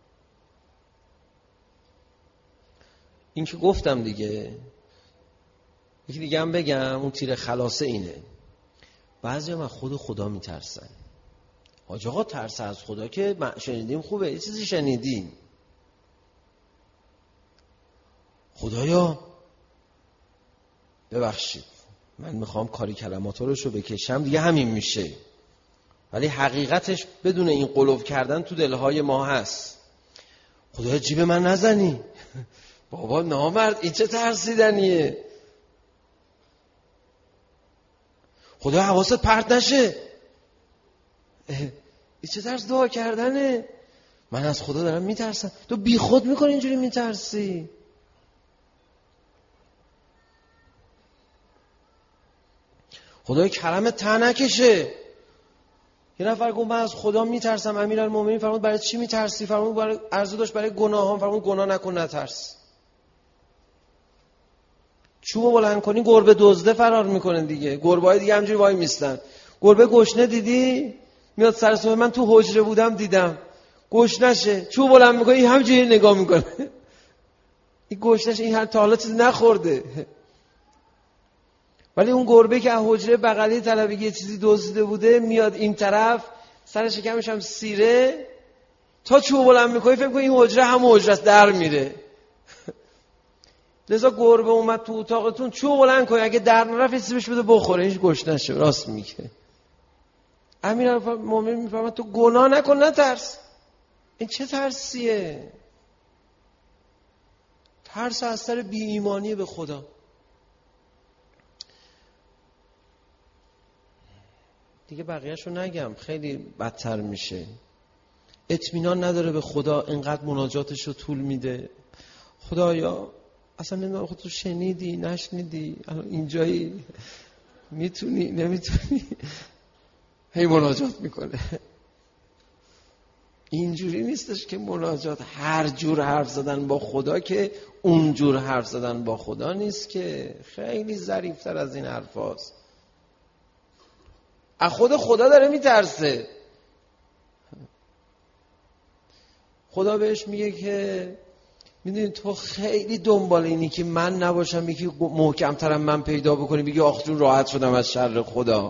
این که گفتم دیگه. یکی دیگه هم بگم، اون تیر خلاصه اینه. بعضی هم از خود خدا میترسن. حاج آقا ترس از خدا که شنیدیم خوبه، یه چیزی شنیدیم، خدایا ببخشید من میخوام کاری کلماتارش رو بکشم دیگه همین میشه. ولی حقیقتش بدون این قلوب کردن تو دلهای ما هست. خدایا جیب من نزنی. بابا نامرد این چه ترسیدنیه؟ خدایا حواست پرت نشه. این چه ترس دعا کردنه؟ من از خدا دارم میترسم. تو بی خود میکنی اینجوری میترسی. خدای کرم ته نکشه. یه نفر گفت من از خدا میترسم. امیرالمومنین فرمود برای چی میترسی؟ فرمود برای عرضه داشت برای گناهان. فرمود گناه نکن نترس. چوبو بلند کنی گربه دزده فرار میکنه دیگه. گربه‌های دیگه همجوری وای میستن. گربه گشنه دیدی میاد سر صبح، من تو حجره بودم دیدم گشنشه، چوب بلند میکنه این همجوری نگاه میکنه. این گشنشه، این هر تا حالا چیز نخورده. ولی اون گربه که از حجره بغلی طلبگی یه چیزی دزدیده بوده میاد این طرف، سر شکمش هم سیره، تا چوب بلند میکنه فکر کنه این حجره همون حجره است، در میره. لذا گربه اومد تو اتاقتون، چوب بلند کنه اگه در نرفت سیبش بده بخوره، هیچ گوش نشه. راست میگه. امیرالمومنین میفهمد تو گناه نکن نترس. این چه ترسیه؟ ترس از سر بی ایمانی به خدا. دیگه بقیه‌شو نگم، خیلی بدتر میشه. اطمینان نداره به خدا، اینقدر مناجاتشو طول میده. خدایا اصلا نمیدونم خود تو شنیدی نشنیدی، الان اینجایی، میتونی نمیتونی، هی مناجات میکنه. اینجوری نیستش که مناجات هر جور حرف زدن با خدا که اون جور حرف زدن با خدا نیست، که خیلی ظریف‌تر از این حرف هاست. از خود خدا داره میترسه. خدا بهش میگه که میدونی تو خیلی دنبال اینی که من نباشم، یکی محکم‌ترم من پیدا بکنی، بگی آخ جون راحت شدم از شر خدا.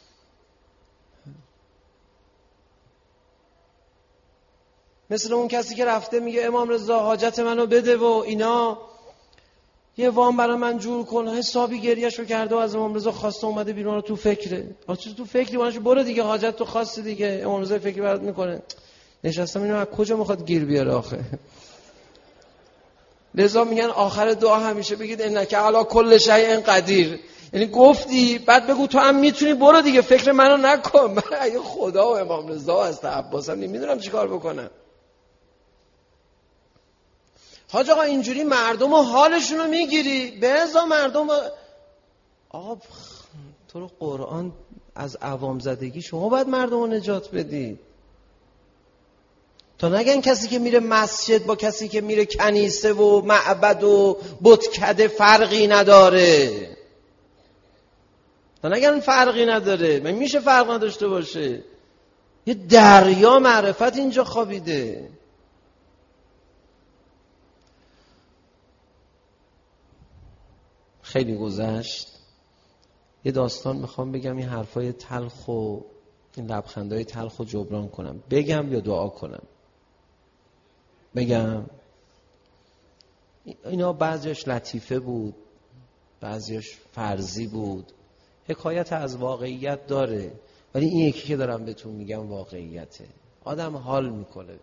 مثل اون کسی که رفته میگه امام رضا حاجت منو بده و اینا، یه وام برای من جور کن، حسابی گریه‌شو کرده و از امام رضا خواسته، اومده بیرون رو تو فکره. آچه تو فکری وانش برو دیگه، حاجت تو خواستی دیگه، امام رضا فکری برات میکنه. نشستم اینو از کجا میخواد گیر بیاره آخه؟ لذا میگن آخر دعا همیشه بگید انک علی کل شیء قدیر. یعنی گفتی بعد بگو تو هم میتونی، برو دیگه فکر منو نکن. من اگه خدا و امام رضا از عباسم نمیدونم چیکار بکنم. حاج آقا اینجوری مردم و حالشونو میگیری، بذار مردم آقا تو رو قرآن از عوام زدگی شما باید مردم رو نجات بدی. تا نگن کسی که میره مسجد با کسی که میره کنیسه و معبد و بتکده فرقی نداره. تا نگن فرقی نداره. من میشه فرق نداشته باشه؟ یه دریا معرفت اینجا خوابیده. خیلی گذشت. یه داستان میخوام بگم، این حرفای تلخ و این لبخندهای تلخ و جبران کنم. بگم یا دعا کنم؟ بگم. اینا بعضیش لطیفه بود، بعضیش فرضی بود، حکایت از واقعیت داره، ولی این یکی که دارم بهتون میگم واقعیته. آدم حال میکنه.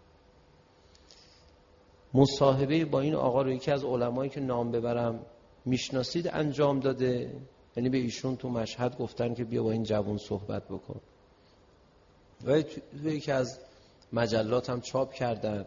مصاحبه با این آقا رو یکی از علمایی که نام ببرم میشناسید انجام داده. یعنی به ایشون تو مشهد گفتن که بیا با این جوان صحبت بکن و تو یکی از مجلات هم چاپ کردن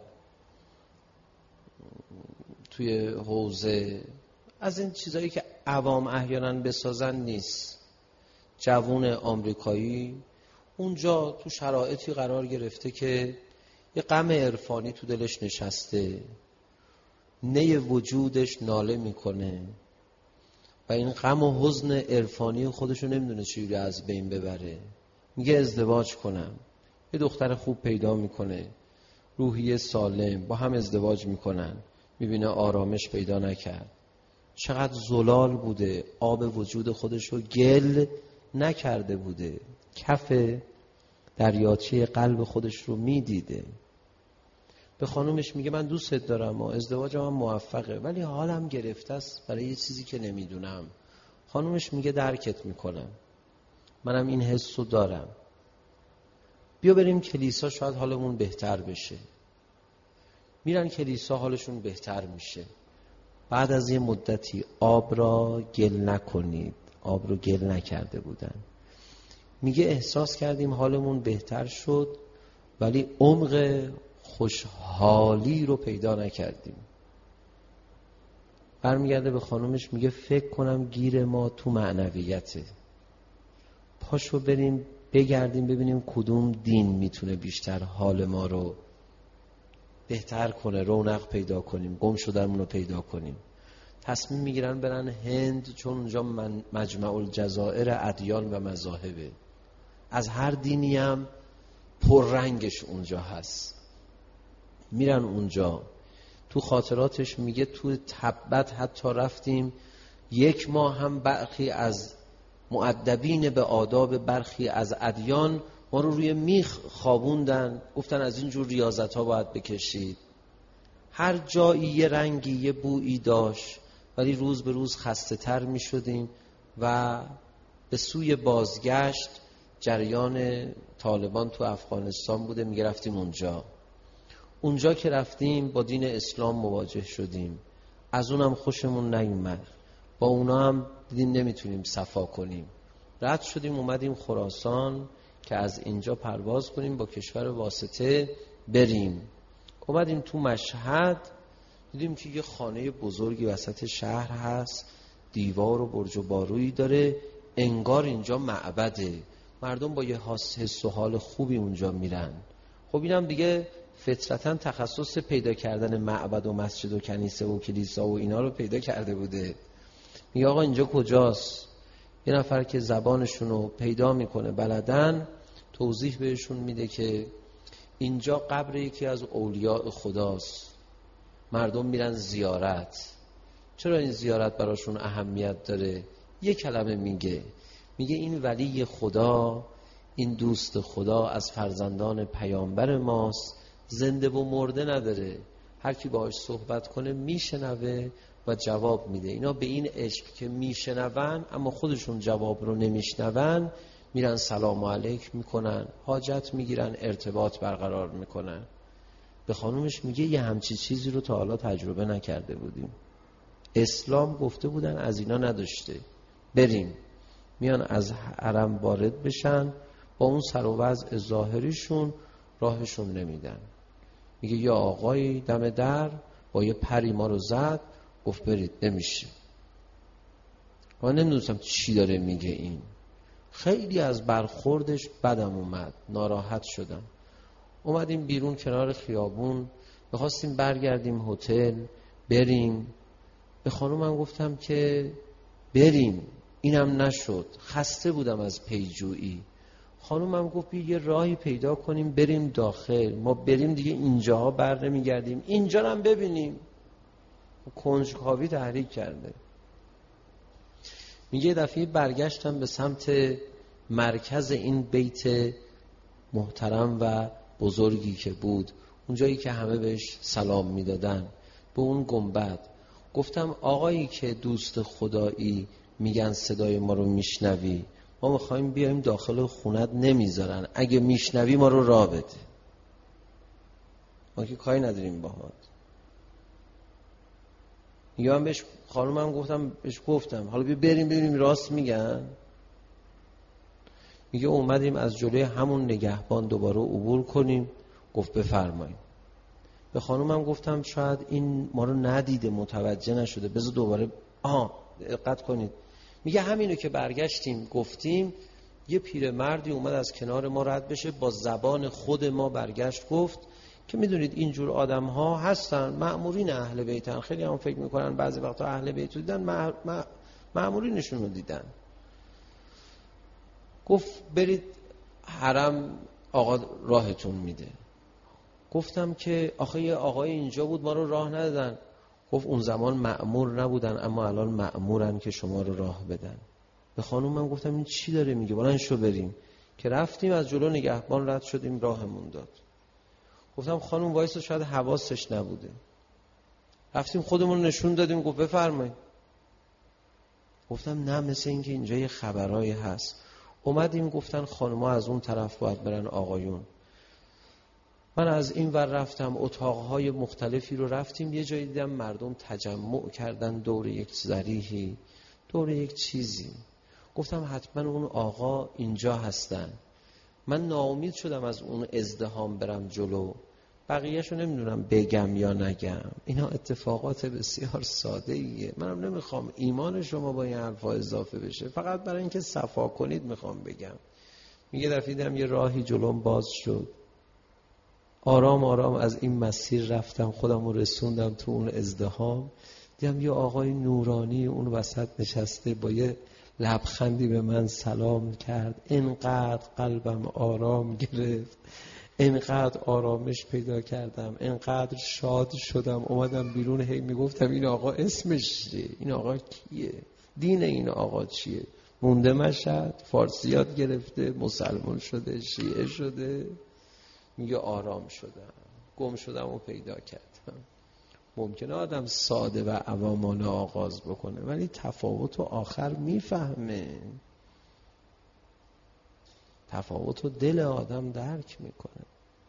توی حوزه. از این چیزایی که عوام احیانا بسازن نیست. جوان آمریکایی اونجا تو شرایطی قرار گرفته که یه غم عرفانی تو دلش نشسته، نی وجودش ناله میکنه و این غم و حزن عرفانی خودشو نمیدونه چجوری از بین ببره. میگه ازدواج کنم. یه دختر خوب پیدا میکنه، روحیه سالم، با هم ازدواج میکنن. میبینه آرامش پیدا نکرد. چقدر زلال بوده، آب وجود خودشو گل نکرده بوده، کف دریاچه قلب خودش رو میدیده. به خانومش میگه من دوستت دارم و ازدواجم هم موفقه ولی حالم گرفته است برای یه چیزی که نمیدونم. خانومش میگه درکت میکنم، منم این حس رو دارم، بیا بریم کلیسا شاید حالمون بهتر بشه. میرن کلیسا، حالشون بهتر میشه. بعد از یه مدتی آب را گل نکنید، آب رو گل نکرده بودن. میگه احساس کردیم حالمون بهتر شد ولی عمق خوشحالی رو پیدا نکردیم. برمیگرده به خانومش میگه فکر کنم گیر ما تو معنویته، پاشو بریم بگردیم ببینیم کدوم دین میتونه بیشتر حال ما رو بهتر کنه، رونق پیدا کنیم، گم شدنمون رو پیدا کنیم. تصمیم میگیرن برن هند، چون اونجا مجمع الجزائر ادیان و مذاهبه، از هر دینی هم پررنگش اونجا هست. میرن اونجا. تو خاطراتش میگه تو تبت حتی رفتیم 1 ماه هم برخی از مؤدبین به آداب برخی از ادیان ما رو روی میخ خوابوندن، گفتن از اینجور ریاضت ها باید بکشید. هر جایی یه رنگی یه بویی داشت ولی روز به روز خسته تر می شدیم و به سوی بازگشت جریان طالبان تو افغانستان بوده. می رفتیم اونجا که رفتیم با دین اسلام مواجه شدیم، از اونم خوشمون نیومد، با اونا هم دیدیم نمیتونیم صفا کنیم. رد شدیم اومدیم خراسان که از اینجا پرواز کنیم با کشور واسطه بریم. اومدیم تو مشهد، دیدیم که یه خانه بزرگی وسط شهر هست، دیوار و برج و بارویی داره، انگار اینجا معبده. مردم با یه حس و حال خوبی اونجا میرن. خب اینم دیگه فطرتاً تخصص پیدا کردن معبد و مسجد و کنیسه و کلیسا و اینا رو پیدا کرده بوده. میگه آقا اینجا کجاست؟ یه نفر که زبانشون رو پیدا میکنه بلدن توضیح بهشون میده که اینجا قبر یکی از اولیاء خداست، مردم میرن زیارت. چرا این زیارت براشون اهمیت داره؟ یه کلمه میگه این ولی خدا، این دوست خدا از فرزندان پیامبر ماست، زنده و مرده نداره، هر کی باهاش صحبت کنه میشنوه و جواب میده. اینا به این عشق که میشنون اما خودشون جواب رو نمیشنون، میرن سلام علیک میکنن، حاجت میگیرن، ارتباط برقرار میکنن. به خانومش میگه یه همچی چیزی رو تا حالا تجربه نکرده بودیم، اسلام گفته بودن از اینا نداشته. بریم. میان از حرم وارد بشن، با اون سر و وضع ظاهریشون راهشون نمیدن. میگه یا آقایی دم در با یه پری ما رو زد، گفت برید، نمیشه. من نمیدونستم چی داره میگه این. خیلی از برخوردش بدم اومد، ناراحت شدم. اومدیم بیرون کنار خیابون، بخواستیم برگردیم هتل بریم. به خانومم گفتم که بریم، اینم نشد، خسته بودم از پیجویی. خانومم گفت یه راهی پیدا کنیم بریم داخل. ما بریم دیگه اینجاها بر نمیگردیم، اینجا هم ببینیم. کنجکاوی تحریک کرده. میگه دفعه برگشتم به سمت مرکز این بیت محترم و بزرگی که بود، اونجایی که همه بهش سلام میدادن، به اون گنبد. گفتم آقایی که دوست خدایی میگن صدای ما رو میشنوی، ما میخوایم بیایم داخل خونت نمیذارن، اگه میشنوی ما رو راه بده. ما که کاری نداریم باهات. میگه من بهش خانومم گفتم حالا بریم ببینیم راست میگن. میگه اومدیم از جلوی همون نگهبان دوباره عبور کنیم. گفت بفرمایید. به خانومم گفتم شاید این ما رو ندیده، متوجه نشده، بذار دوباره دقت کنید. میگه همینو که برگشتیم گفتیم، یه پیرمردی اومد از کنار ما رد بشه، با زبان خود ما برگشت گفت که میدونید اینجور آدم ها هستن، مأمورین اهل بیتن. خیلی هم فکر میکنن بعضی وقتا اهل بیت رو دیدن، مأمورینشون رو دیدن. گفت برید حرم، آقا راهتون میده. گفتم که آخه یه آقای اینجا بود ما رو راه ندادن. گفت اون زمان مأمور نبودن، اما الان مأمورن که شما رو راه بدن. به خانومم گفتم این چی داره میگه، بلند شو بریم. که رفتیم از جلو نگهبان رد شدیم، راهمون داد. گفتم خانوم وایسا، شاید حواسش نبوده. رفتیم خودمون نشون دادیم، گفت بفرمایید. گفتم نه، مثل این که اینجا یه خبرایی هست. اومدیم گفتن خانوما از اون طرف باید برن آقایون. من از این ور رفتم، اتاقهای مختلفی رو رفتیم. یه جایی دیدم مردم تجمع کردن دور یک ضریحی، دور یک چیزی. گفتم حتما اون آقا اینجا هستن. من ناامید شدم از اون ازدحام برم جلو. بقیه‌شو نمیدونم بگم یا نگم. اینا اتفاقات بسیار ساده ایه. منم نمیخوام ایمان شما با این حرفا اضافه بشه، فقط برای اینکه صفا کنید میخوام بگم. میگه دفعه دیدم یه راهی جلوم باز شد، آرام آرام از این مسیر رفتم، خودم رو رسوندم تو اون ازدحام. دیدم یه آقای نورانی اون وسط نشسته، با یه لبخندی به من سلام کرد. اینقدر قلبم آرام گرفت، اینقدر آرامش پیدا کردم، اینقدر شاد شدم. اومدم بیرون، هی میگفتم این آقا اسمش چیه، این آقا کیه، دین این آقا چیه. مونده مشهد، فارسی یاد گرفته، مسلمان شده، شیعه شده. میگه آرام شدم، گم شدم و پیدا کردم. ممکنه آدم ساده و عوامانه آغاز بکنه، ولی تفاوت و آخر میفهمه، تفاوت و دل آدم درک میکنه.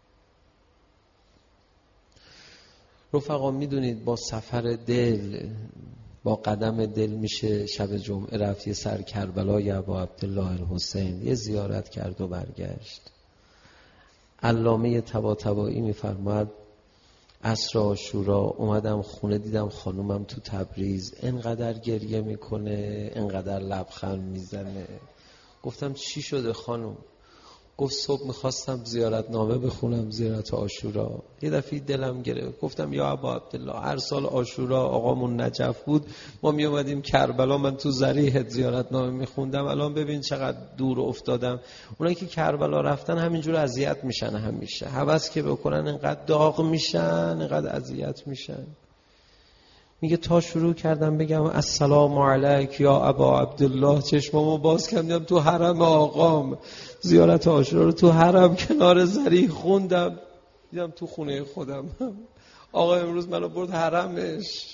رفقا میدونید با سفر دل، با قدم دل میشه شب جمعه رفت یه سر کربلای ابا عبدالله الحسین، یه زیارت کرد و برگشت. علامه طباطبایی میفرماید عصر عاشورا اومدم خونه، دیدم خانومم تو تبریز انقدر گریه میکنه، انقدر لبخند میزنه. گفتم چی شده خانوم؟ گفت صبح میخواستم زیارتنامه بخونم، زیارت عاشورا، یه دفعه دلم گرفت. گفتم یا ابا عبدالله، هر سال عاشورا آقامون نجف بود ما میومدیم کربلا، من تو ضریح زیارتنامه میخوندم. الان ببین چقدر دور افتادم. اونایی که کربلا رفتن همینجور اذیت میشن، همیشه هوس که بکنن انقدر داغ میشن، انقدر اذیت میشن. میگه تا شروع کردم بگم السلام علیک یا ابا عبدالله، چشمامو باز کردم تو حرم آقام، زیارت عاشورا رو تو حرم کنار ضریح خوندم، دیدم تو خونه خودم آقا امروز منو برد حرمش.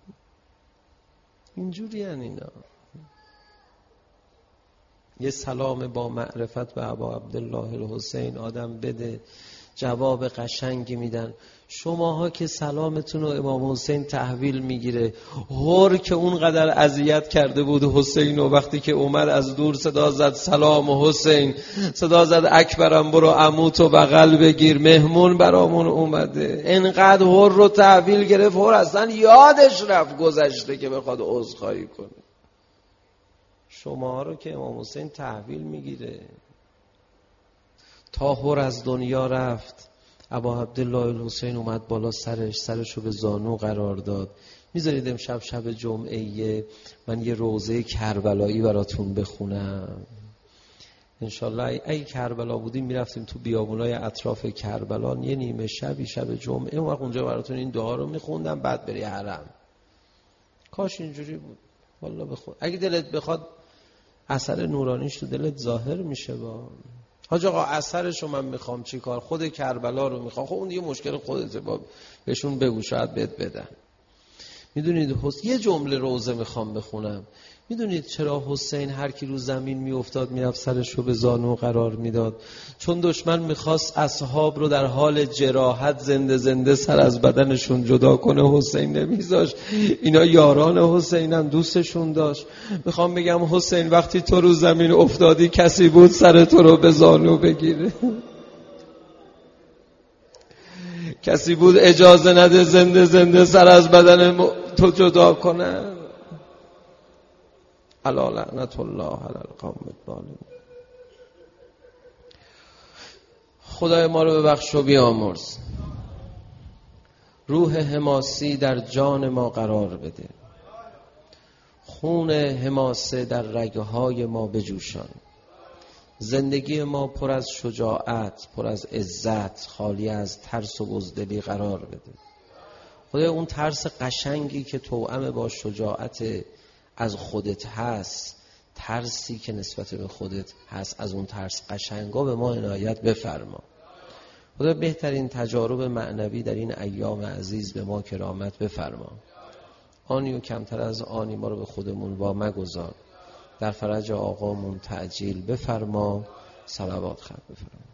اینجوری هن اینا. یه سلام با معرفت به ابا عبدالله الحسین آدم بده، جواب قشنگی میدن. شماها که سلامتون رو امام حسین تحویل میگیره، هر که اونقدر اذیت کرده بود حسین، و وقتی که عمر از دور صدا زد سلام حسین، صدا زد اکبرم برو عموتو بغل بگیر، مهمون برامون اومده، اینقدر هر رو تحویل گرفت، هر اصلا یادش رفت گذشته که بخواد عذرخواهی کنه. شماها رو که امام حسین تحویل میگیره. تا هر از دنیا رفت، ابا عبدالله الحسین اومد بالا سرشو به زانو قرار داد. میذارید امشب شب جمعه من یه روضه کربلایی براتون بخونم انشالله. ای کربلا بودیم میرفتیم تو بیابونای اطراف کربلا، یه نیمه شبی شب جمعه اون وقت اونجا براتون این دعا رو میخوندم، بعد بری حرم. کاش اینجوری بود والله. بخون اگه دلت بخواد اثر نورانیش تو دلت ظاهر میشه. با حاج آقا اثرشو من میخوام چی کار، خود کربلا رو میخوام. خب اون دیگه مشکل خودته، با بهشون بگو شاید بهت بدن. میدونید یه جمله روزه میخوام بخونم. میدونید چرا حسین هر کی رو زمین میافتاد میرفت سرش رو به زانو قرار میداد؟ چون دشمن میخواست اصحاب رو در حال جراحت زنده زنده سر از بدنشون جدا کنه، حسین نمیذاشت. اینا یاران حسینن، دوستشون داشت. میخوام بگم حسین وقتی تو رو زمین افتادی کسی بود سر تو رو به زانو بگیره؟ کسی بود اجازه نده زنده زنده سر از بدن تو جدا کنه؟ الا لعنت الله علی القوم الظالمین. خدای ما رو ببخش و بیامرز. روح حماسی در جان ما قرار بده. خون حماسه در رگهای ما بجوشان. زندگی ما پر از شجاعت، پر از عزت، خالی از ترس و بزدلی قرار بده. خدای اون ترس قشنگی که توأم با شجاعت از خودت هست، ترسی که نسبت به خودت هست، از اون ترس قشنگا به ما عنایت بفرما. خدا بهترین تجارب معنوی در این ایام عزیز به ما کرامت بفرما. آنی و کمتر از آنی ما رو به خودمون وا مگذار. در فرج آقامون تعجیل بفرما. صلوات خط بفرما.